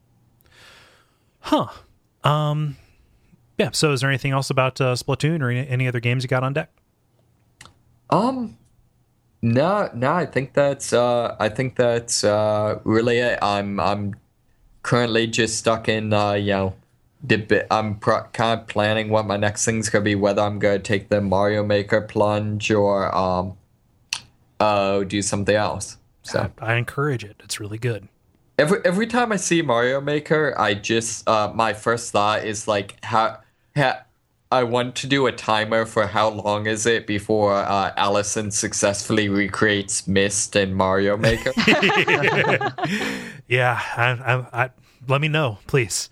Huh. Um. Yeah. So, is there anything else about uh, Splatoon or any, any other games you got on deck? Um, no, no. I think that's. Uh, I think that's uh, really it. I'm. I'm currently just stuck in. Uh, you know, deb- I'm pro- kind of planning what my next thing's gonna be, whether I'm gonna take the Mario Maker plunge or um, uh, do something else. So I, I encourage it. It's really good. every every time I see Mario Maker, I just uh, my first thought is like how how. I want to do a timer for how long is it before uh, Allison successfully recreates Myst in Mario Maker. Yeah, I, I, I, let me know, please.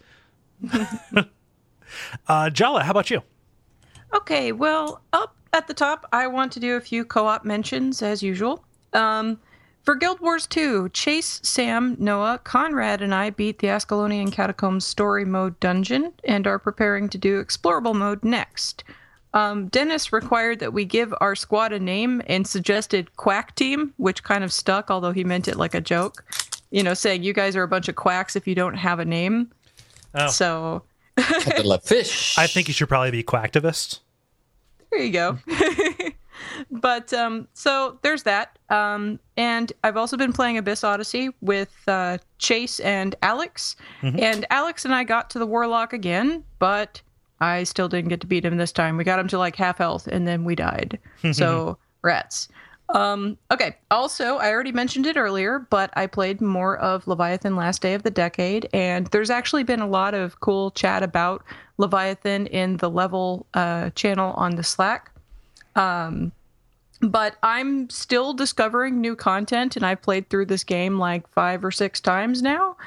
uh, Jala, how about you? Okay, well, up at the top, I want to do a few co-op mentions as usual. Um, for Guild Wars two, Chase, Sam, Noah, Conrad, and I beat the Ascalonian Catacombs story mode dungeon and are preparing to do explorable mode next. Um, Dennis required that we give our squad a name and suggested Quack Team, which kind of stuck, although he meant it like a joke. You know, saying you guys are a bunch of quacks if you don't have a name. Oh. So Couple of fish. I think you should probably be Quacktivist. there you go. But um, so there's that. Um, and I've also been playing Abyss Odyssey with uh, Chase and Alex. Mm-hmm. And Alex and I got to the Warlock again, but I still didn't get to beat him this time. We got him to like half health and then we died. So rats. Um, okay. Also, I already mentioned it earlier, but I played more of Leviathan Last Day of the Decade. And there's actually been a lot of cool chat about Leviathan in the level uh, channel on the Slack. Um, but I'm still discovering new content, and I've played through this game like five or six times now.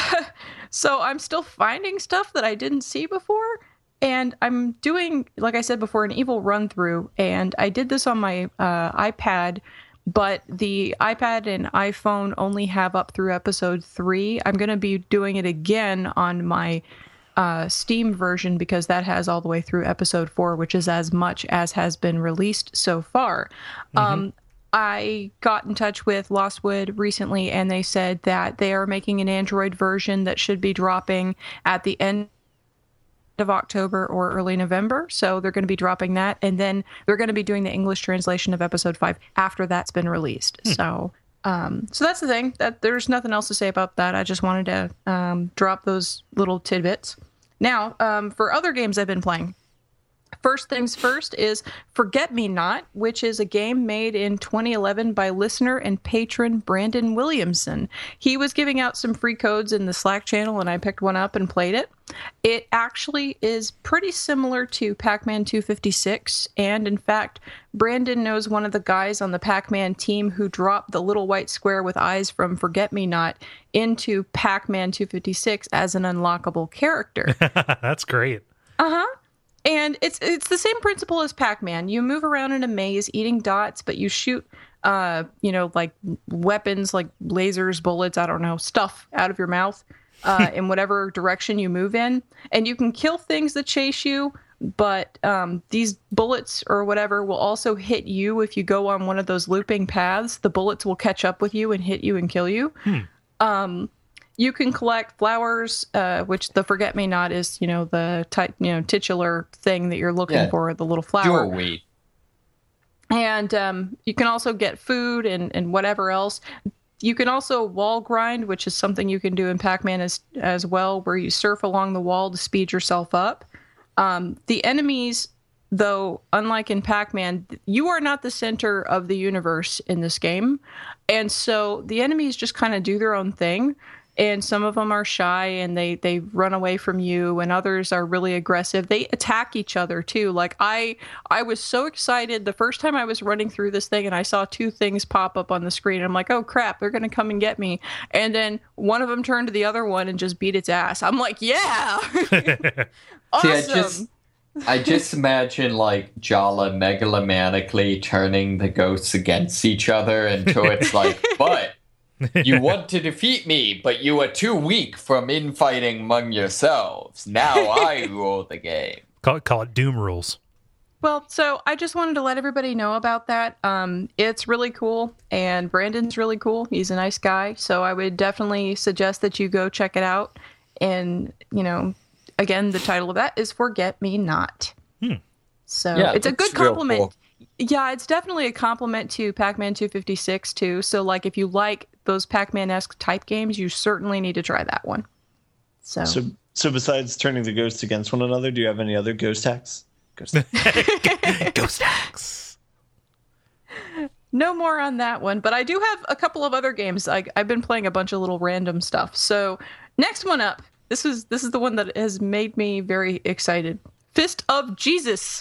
So I'm still finding stuff that I didn't see before. And I'm doing, like I said before, an evil run through. And I did this on my uh, iPad, but the iPad and iPhone only have up through episode three. I'm going to be doing it again on my Uh, Steam version because that has all the way through episode four, which is as much as has been released so far. Mm-hmm. Um, I got in touch with Lostwood recently, and they said that they are making an Android version that should be dropping at the end of October or early November. So they're going to be dropping that, and then they're going to be doing the English translation of episode five after that's been released. Hmm. So. Um, so that's the thing. That there's nothing else to say about that. I just wanted to um, drop those little tidbits. Now, um, for other games I've been playing. First things first is Forget Me Not, which is a game made in twenty eleven by listener and patron Brandon Williamson. He was giving out some free codes in the Slack channel, and I picked one up and played it. It actually is pretty similar to Pac-Man two fifty-six, and in fact, Brandon knows one of the guys on the Pac-Man team who dropped the little white square with eyes from Forget Me Not into Pac-Man two fifty-six as an unlockable character. That's great. Uh-huh. And it's it's the same principle as Pac-Man. You move around in a maze eating dots, but you shoot, uh, you know, like weapons, like lasers, bullets, I don't know, stuff out of your mouth uh, in whatever direction you move in. And you can kill things that chase you, but um, these bullets or whatever will also hit you if you go on one of those looping paths. The bullets will catch up with you and hit you and kill you. Hmm. Um You can collect flowers, uh, which the Forget-Me-Not is, you know, the type, you know, titular thing that you're looking yeah. for, the little flower. Jewelweed. And um, you can also get food and, and whatever else. You can also wall grind, which is something you can do in Pac-Man as, as well, where you surf along the wall to speed yourself up. Um, the enemies, though, unlike in Pac-Man, you are not the center of the universe in this game. And so the enemies just kind of do their own thing. And some of them are shy and they, they run away from you, and others are really aggressive. They attack each other too. Like I I was so excited the first time I was running through this thing and I saw two things pop up on the screen. I'm like, oh crap, they're gonna come and get me. And then one of them turned to the other one and just beat its ass. I'm like, yeah, awesome. See, I just I just imagine like Jala megalomanically turning the ghosts against each other until it's like, but. You want to defeat me, but you are too weak from infighting among yourselves. Now I rule the game. Call it, call it Doom Rules. Well, so I just wanted to let everybody know about that. Um, it's really cool, and Brandon's really cool. He's a nice guy, so I would definitely suggest that you go check it out. And, you know, again, the title of that is Forget Me Not. Hmm. So yeah, it's a good compliment. Cool. Yeah, it's definitely a compliment to Pac-Man two fifty-six, too. So, like, if you like those Pac-Man-esque type games, you certainly need to try that one. So, so, So besides turning the ghosts against one another, do you have any other ghost hacks? Ghost hacks. Ghost hacks. No more on that one, but I do have a couple of other games. I, I've been playing a bunch of little random stuff. So next one up, this is this is the one that has made me very excited. Fist of Jesus.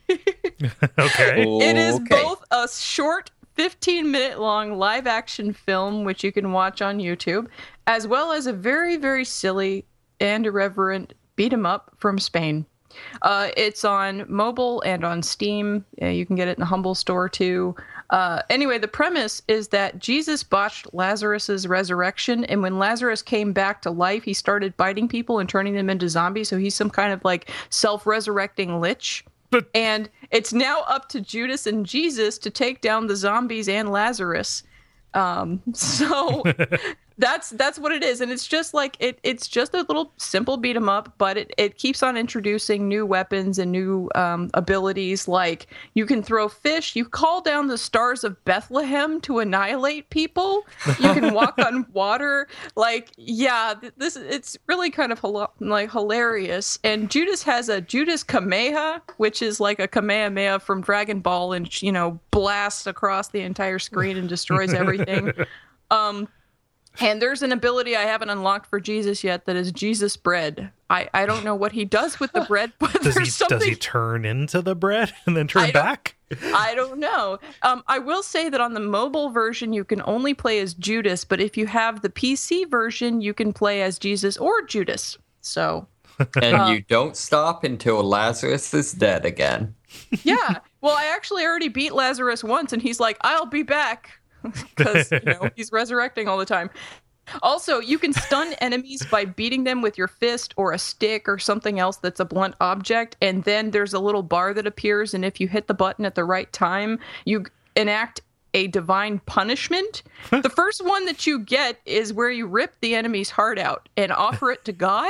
Okay. It is Okay. both a short fifteen minute long live action film, which you can watch on YouTube, as well as a very, very silly and irreverent beat 'em up from Spain. Uh, it's on mobile and on Steam. Uh, you can get it in the Humble store too. Uh, anyway, the premise is that Jesus botched Lazarus's resurrection, and when Lazarus came back to life, he started biting people and turning them into zombies. So he's some kind of like self-resurrecting lich. But- And it's now up to Judas and Jesus to take down the zombies and Lazarus. Um, so that's that's what it is, and it's just like it. It's just a little simple beat 'em up, but it, it keeps on introducing new weapons and new um, abilities. Like you can throw fish, you call down the stars of Bethlehem to annihilate people. You can walk on water. Like yeah, th- this it's really kind of hila- like hilarious. And Judas has a Judas Kameha, which is like a Kamehameha from Dragon Ball, and you know blasts across the entire screen and destroys everything. Um, and there's an ability I haven't unlocked for Jesus yet that is Jesus bread. I, I don't know what he does with the bread, but Does there's he something does he turn into the bread and then turn I don't- back? I don't know. Um, I will say that on the mobile version, you can only play as Judas, but if you have the P C version, you can play as Jesus or Judas. So And you don't stop until Lazarus is dead again. yeah. Well, I actually already beat Lazarus once, and he's like, "I'll be back," because you know he's resurrecting all the time. Also, you can stun enemies by beating them with your fist or a stick or something else that's a blunt object, and then there's a little bar that appears, and if you hit the button at the right time, you enact a divine punishment. The first one that you get is where you rip the enemy's heart out and offer it to God.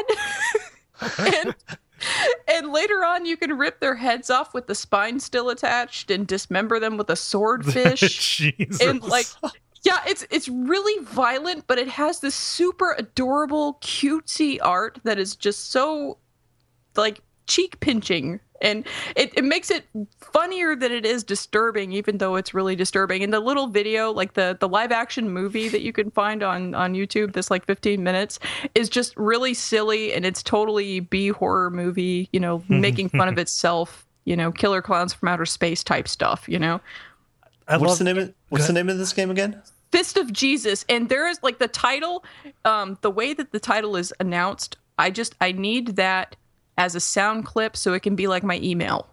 and And later on, you can rip their heads off with the spine still attached and dismember them with a swordfish. Jesus. And like, yeah, it's it's really violent, but it has this super adorable, cutesy art that is just so like cheek pinching. And it, it makes it funnier than it is disturbing, even though it's really disturbing. And the little video, like the, the live action movie that you can find on, on YouTube, this like fifteen minutes, is just really silly. And it's totally B horror movie, you know, making fun of itself, you know, killer clowns from outer space type stuff, you know. I What's love the name of What's the name of this game again? Fist of Jesus. And there is like the title, um, the way that the title is announced, I just, I need that as a sound clip so it can be like my email.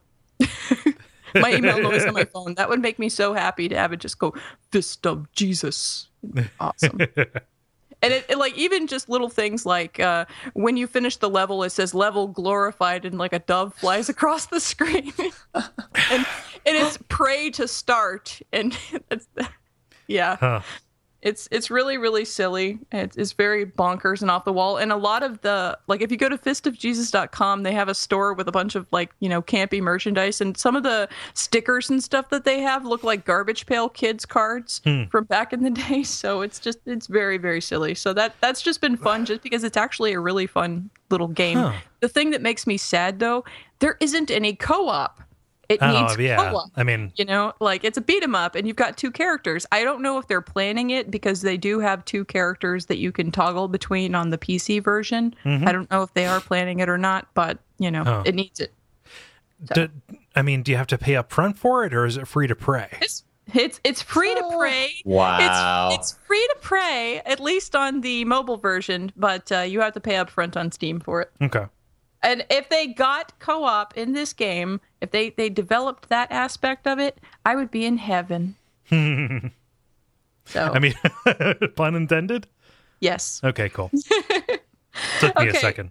My email noise on my phone. That would make me so happy to have it just go, Fist of Jesus. Awesome. And it, it like even just little things like uh, when you finish the level, it says level glorified and like a dove flies across the screen. and, and it's pray to start. And it's, yeah. Huh. It's it's really, really silly. It's, it's very bonkers and off the wall. And a lot of the, like, if you go to fist of jesus dot com, they have a store with a bunch of, like, you know, campy merchandise. And some of the stickers and stuff that they have look like Garbage Pail Kids cards Hmm. from back in the day. So it's just, it's very, very silly. So that that's just been fun just because it's actually a really fun little game. Huh. The thing that makes me sad, though, there isn't any co-op. It Oh, needs yeah. co-op. I mean, You know, like it's a beat 'em up and you've got two characters. I don't know if they're planning it because they do have two characters that you can toggle between on the P C version. Mhm. I don't know if they are planning it or not, but you know, Huh. it needs it. do, I mean, do you have to pay up front for it or is it free to play? It's it's it's free to play. Wow. It's, it's free to play, at least on the mobile version, but uh, you have to pay up front on Steam for it. Okay. And if they got co-op in this game, if they, they developed that aspect of it, I would be in heaven. So I mean, pun intended? yes. Okay, cool. Took me a Okay. second.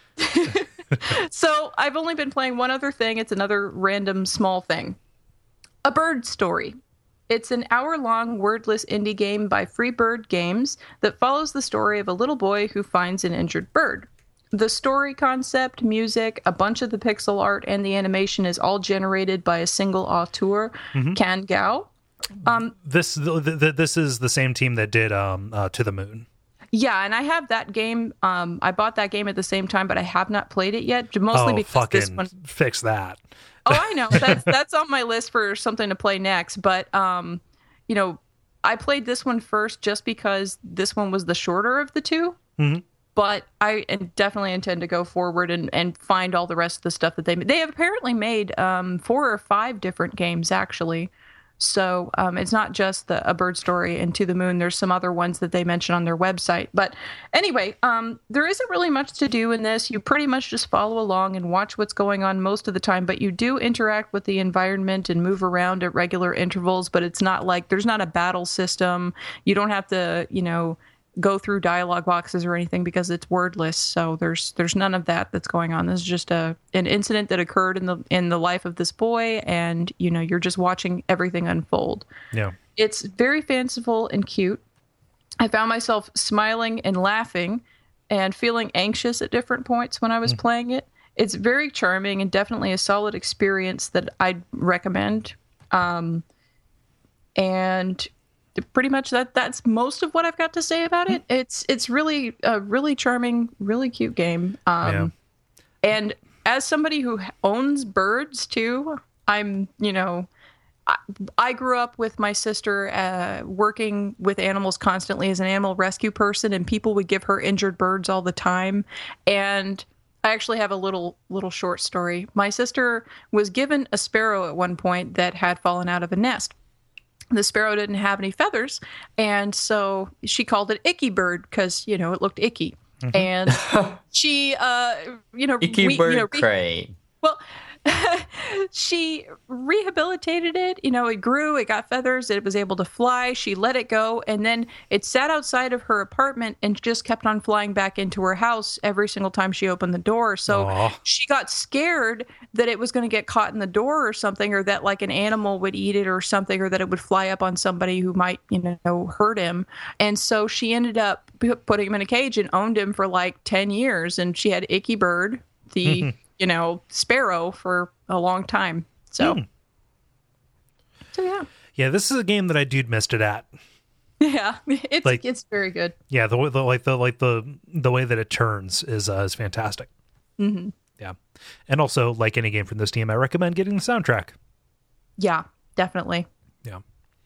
So I've only been playing one other thing. It's another random small thing. A Bird Story. It's an hour-long wordless indie game by Freebird Games that follows the story of a little boy who finds an injured bird. The story concept, music, a bunch of the pixel art, and the animation is all generated by a single auteur, Can Gao. Um, This th- th- this is the same team that did um uh, To the Moon. Yeah, and I have that game. Um, I bought that game at the same time, but I have not played it yet. Mostly oh, because fucking this one. fix that. Oh, I know. That's that's on my list for something to play next. But um, you know, I played this one first just because this one was the shorter of the two. Mm-hmm. But I definitely intend to go forward and, and find all the rest of the stuff that they made. They have apparently made um, four or five different games, actually. So um, it's not just the A Bird Story and To the Moon. There's some other ones that they mention on their website. But anyway, um, there isn't really much to do in this. You pretty much just follow along and watch what's going on most of the time. But you do interact with the environment and move around at regular intervals. But it's not like there's not a battle system. You don't have to, you know, go through dialogue boxes or anything because it's wordless. So there's there's none of that that's going on. This is just a an incident that occurred in the in the life of this boy, and you know you're just watching everything unfold. Yeah, it's very fanciful and cute. I found myself smiling and laughing and feeling anxious at different points when I was mm. playing it. It's very charming and definitely a solid experience that I'd recommend. Um, and pretty much that that's most of what I've got to say about it. It's it's really a really charming, really cute game. Um, yeah. And as somebody who owns birds too, I'm, you know, I, I grew up with my sister uh, working with animals constantly as an animal rescue person, and people would give her injured birds all the time. And I actually have a little little short story. My sister was given a sparrow at one point that had fallen out of a nest. The sparrow didn't have any feathers, and so she called it Icky Bird because, you know, it looked icky. Mm-hmm. And she, uh, you know... Icky we, Bird you know, re- crane. Well, she rehabilitated it. You know, it grew, it got feathers, it was able to fly. She let it go, and then it sat outside of her apartment and just kept on flying back into her house every single time she opened the door. So Aww. She got scared that it was going to get caught in the door or something, or that like an animal would eat it or something, or that it would fly up on somebody who might, you know, hurt him. And so she ended up putting him in a cage and owned him for like ten years. And she had Icky Bird, the... you know, sparrow for a long time. So, mm. so yeah. Yeah, this is a game that I dude missed it at. Yeah, it's like, it's very good. Yeah, the, the like the like the the way that it turns is uh, is fantastic. Mm-hmm. Yeah, and also like any game from this team, I recommend getting the soundtrack. Yeah, definitely. Yeah.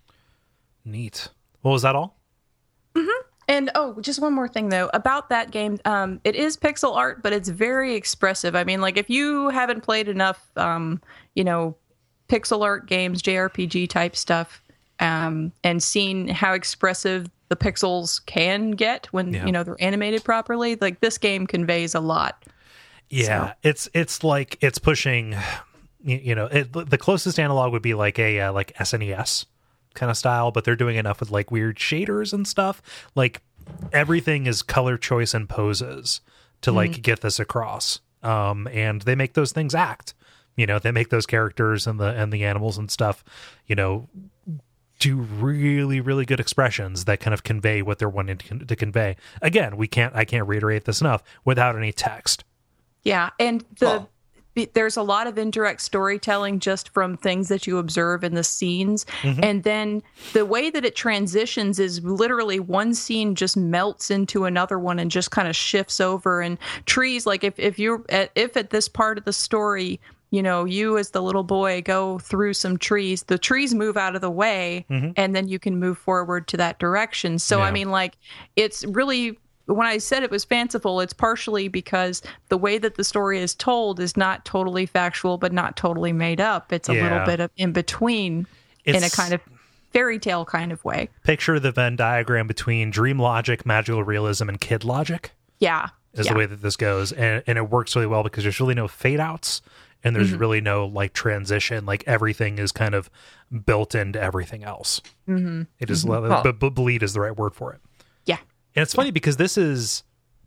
Neat. Well, was that all? Mm-hmm. And, oh, just one more thing, though, about that game. Um, it is pixel art, but it's very expressive. I mean, like, if you haven't played enough, um, you know, pixel art games, J R P G type stuff, um, and seen how expressive the pixels can get when, yeah. you know, they're animated properly, like, this game conveys a lot. Yeah, so. it's it's like, it's pushing, you, you know, it, the closest analog would be like a, uh, like S N E S kind of style, but they're doing enough with like weird shaders and stuff. Like everything is color choice and poses to like mm-hmm. get this across. Um, and they make those things act, you know, they make those characters and the, and the animals and stuff, you know, do really, really good expressions that kind of convey what they're wanting to, to convey. Again, we can't, I can't reiterate this enough, without any text. Yeah. And the, oh. there's a lot of indirect storytelling just from things that you observe in the scenes. Mm-hmm. And then the way that it transitions is literally one scene just melts into another one and just kind of shifts over. And trees, like if, if you're at, if at this part of the story, you know, you as the little boy go through some trees, the trees move out of the way mm-hmm. and then you can move forward to that direction. So, yeah. I mean, like, it's really... When I said it was fanciful, it's partially because the way that the story is told is not totally factual, but not totally made up. It's a yeah. little bit of in between it's, in a kind of fairy tale kind of way. Picture the Venn diagram between dream logic, magical realism, and kid logic. Yeah. Is yeah. the way that this goes. And, and it works really well because there's really no fade outs and there's mm-hmm. really no like transition. Like everything is kind of built into everything else. Mm-hmm. It is, mm-hmm. but b- bleed is the right word for it. Yeah. And it's funny yeah. because this is,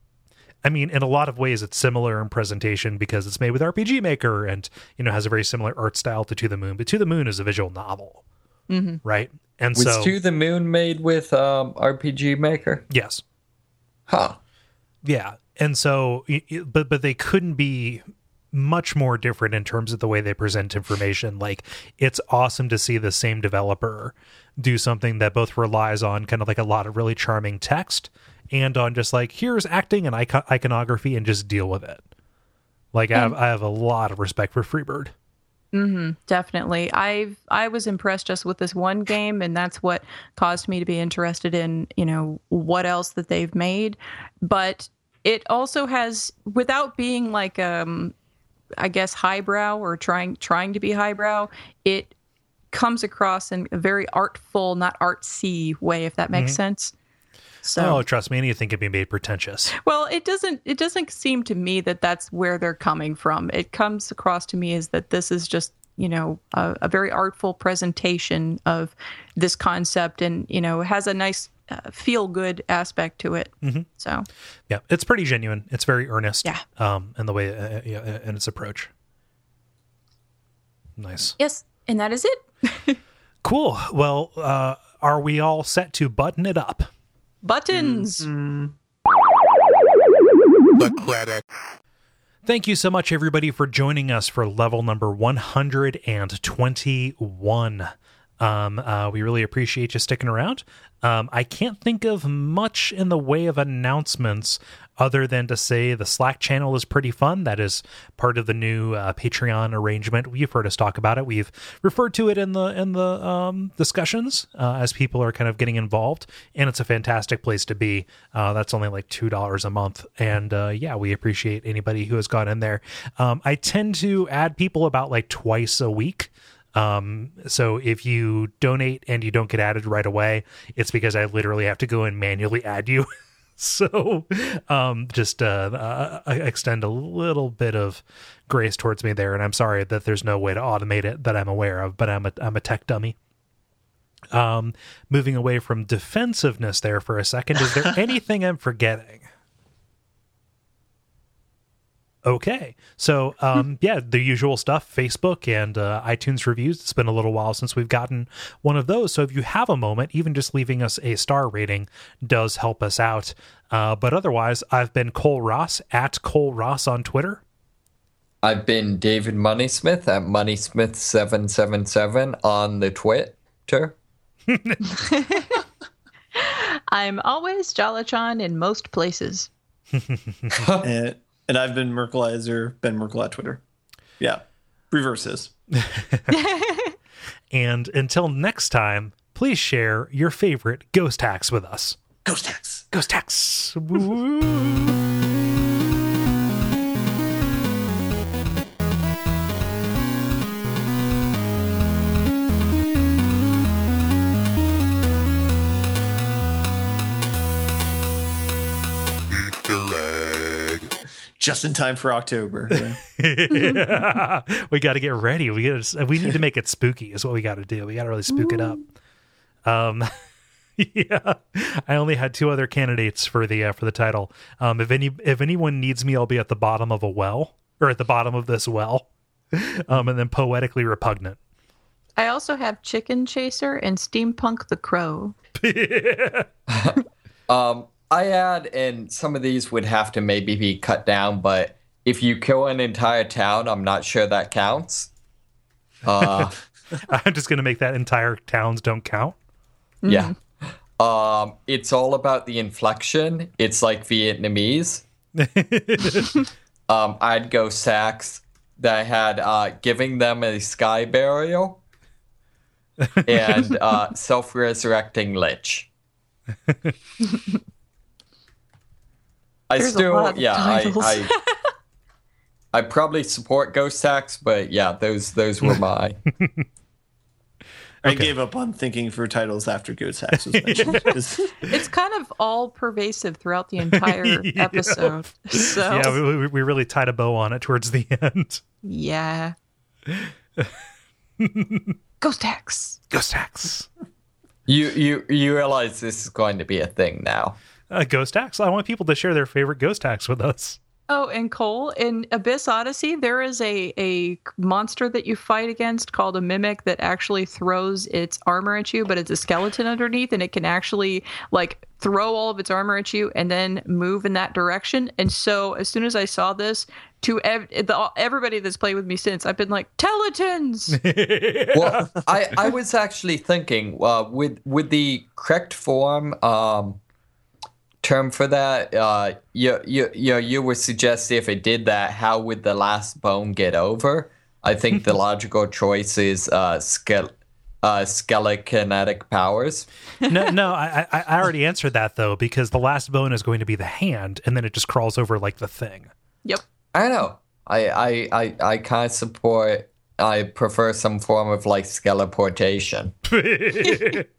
I mean, in a lot of ways, it's similar in presentation because it's made with R P G Maker and, you know, has a very similar art style to To the Moon. But To the Moon is a visual novel, mm-hmm. right? And was so, To the Moon made with um, R P G Maker? Yes. Huh. Yeah. And so, but but they couldn't be much more different in terms of the way they present information. Like, it's awesome to see the same developer do something that both relies on kind of like a lot of really charming text and on just like, here's acting and icon- iconography and just deal with it. Like I have, I have a lot of respect for Freebird. Mm-hmm, definitely. I've I was impressed just with this one game, and that's what caused me to be interested in, you know, what else that they've made. But it also has, without being like um I guess highbrow or trying trying to be highbrow, it comes across in a very artful, not artsy way, if that makes mm-hmm. sense. So, oh, trust me, anything can be made pretentious. Well, it doesn't. It doesn't seem to me that that's where they're coming from. It comes across to me as that this is just, you know, a, a very artful presentation of this concept, and you know, has a nice uh, feel-good aspect to it. Mm-hmm. So, yeah, it's pretty genuine. It's very earnest. Yeah. Um, in the way, uh, yeah, in its approach. Nice. Yes, and that is it. Cool. Well, uh, are we all set to button it up? Buttons. Mm-hmm. The credits. Thank you so much, everybody, for joining us for level number one hundred twenty-one. Um, uh, we really appreciate you sticking around. Um, I can't think of much in the way of announcements other than to say the Slack channel is pretty fun. That is part of the new uh, Patreon arrangement. You've heard us talk about it. We've referred to it in the in the um, discussions uh, as people are kind of getting involved, and it's a fantastic place to be. Uh, that's only like two dollars a month, and uh, yeah, we appreciate anybody who has gone in there. Um, I tend to add people about like twice a week. Um, so if you donate and you don't get added right away, it's because I literally have to go and manually add you. So, um, just, uh, uh, extend a little bit of grace towards me there. And I'm sorry that there's no way to automate it that I'm aware of, but I'm a, I'm a tech dummy. Um, moving away from defensiveness there for a second, is there anything I'm forgetting? Okay, so um, yeah, the usual stuff, Facebook and uh, iTunes reviews. It's been a little while since we've gotten one of those. So if you have a moment, even just leaving us a star rating does help us out. Uh, but otherwise, I've been Cole Ross at Cole Ross on Twitter. I've been David Moneysmith at Moneysmith seven seven seven on the Twitter. I'm always Jolachan in most places. and, and I've been Merkleizer, Ben Merkel at Twitter. Yeah, reverses. And until next time, please share your favorite ghost hacks with us. Ghost hacks. Ghost hacks. Woo. Just in time for October. Yeah. We got to get ready. We got we need to make it spooky is what we got to do. We got to really spook Ooh. It up. Um, yeah. I only had two other candidates for the uh, for the title. Um, if any if anyone needs me, I'll be at the bottom of a well or at the bottom of this well. Um, and then poetically repugnant. I also have Chicken Chaser and Steampunk the Crow. um. I add, and some of these would have to maybe be cut down, but if you kill an entire town, I'm not sure that counts. Uh, I'm just going to make that entire towns don't count. Yeah. Mm-hmm. Um, it's all about the inflection. It's like Vietnamese. um, I'd go Sax that had uh, giving them a sky burial and uh, self-resurrecting lich. I There's still, yeah, I, I, I probably support ghost hacks, but yeah, those those were my. I okay. gave up on thinking for titles after ghost hacks was mentioned. It's kind of all pervasive throughout the entire yeah. episode. So yeah, we, we really tied a bow on it towards the end. Yeah. Ghost hacks. Ghost hacks. You you you realize this is going to be a thing now. Uh, ghost hacks. I want people to share their favorite ghost hacks with us. Oh, and Cole, in Abyss Odyssey, there is a, a monster that you fight against called a Mimic that actually throws its armor at you, but it's a skeleton underneath, and it can actually like throw all of its armor at you and then move in that direction. And so as soon as I saw this, to ev- the, everybody that's played with me since, I've been like, Teletons! Well, I, I was actually thinking, uh, with, with the correct form... Um, term for that. Uh, you you you you were suggesting if it did that, how would the last bone get over? I think the logical choice is uh, ske- uh, skelekinetic powers. no, no, I, I I already answered that though, because the last bone is going to be the hand, and then it just crawls over like the thing. Yep. I know. I I I, I kind of support. I prefer some form of like skeleportation.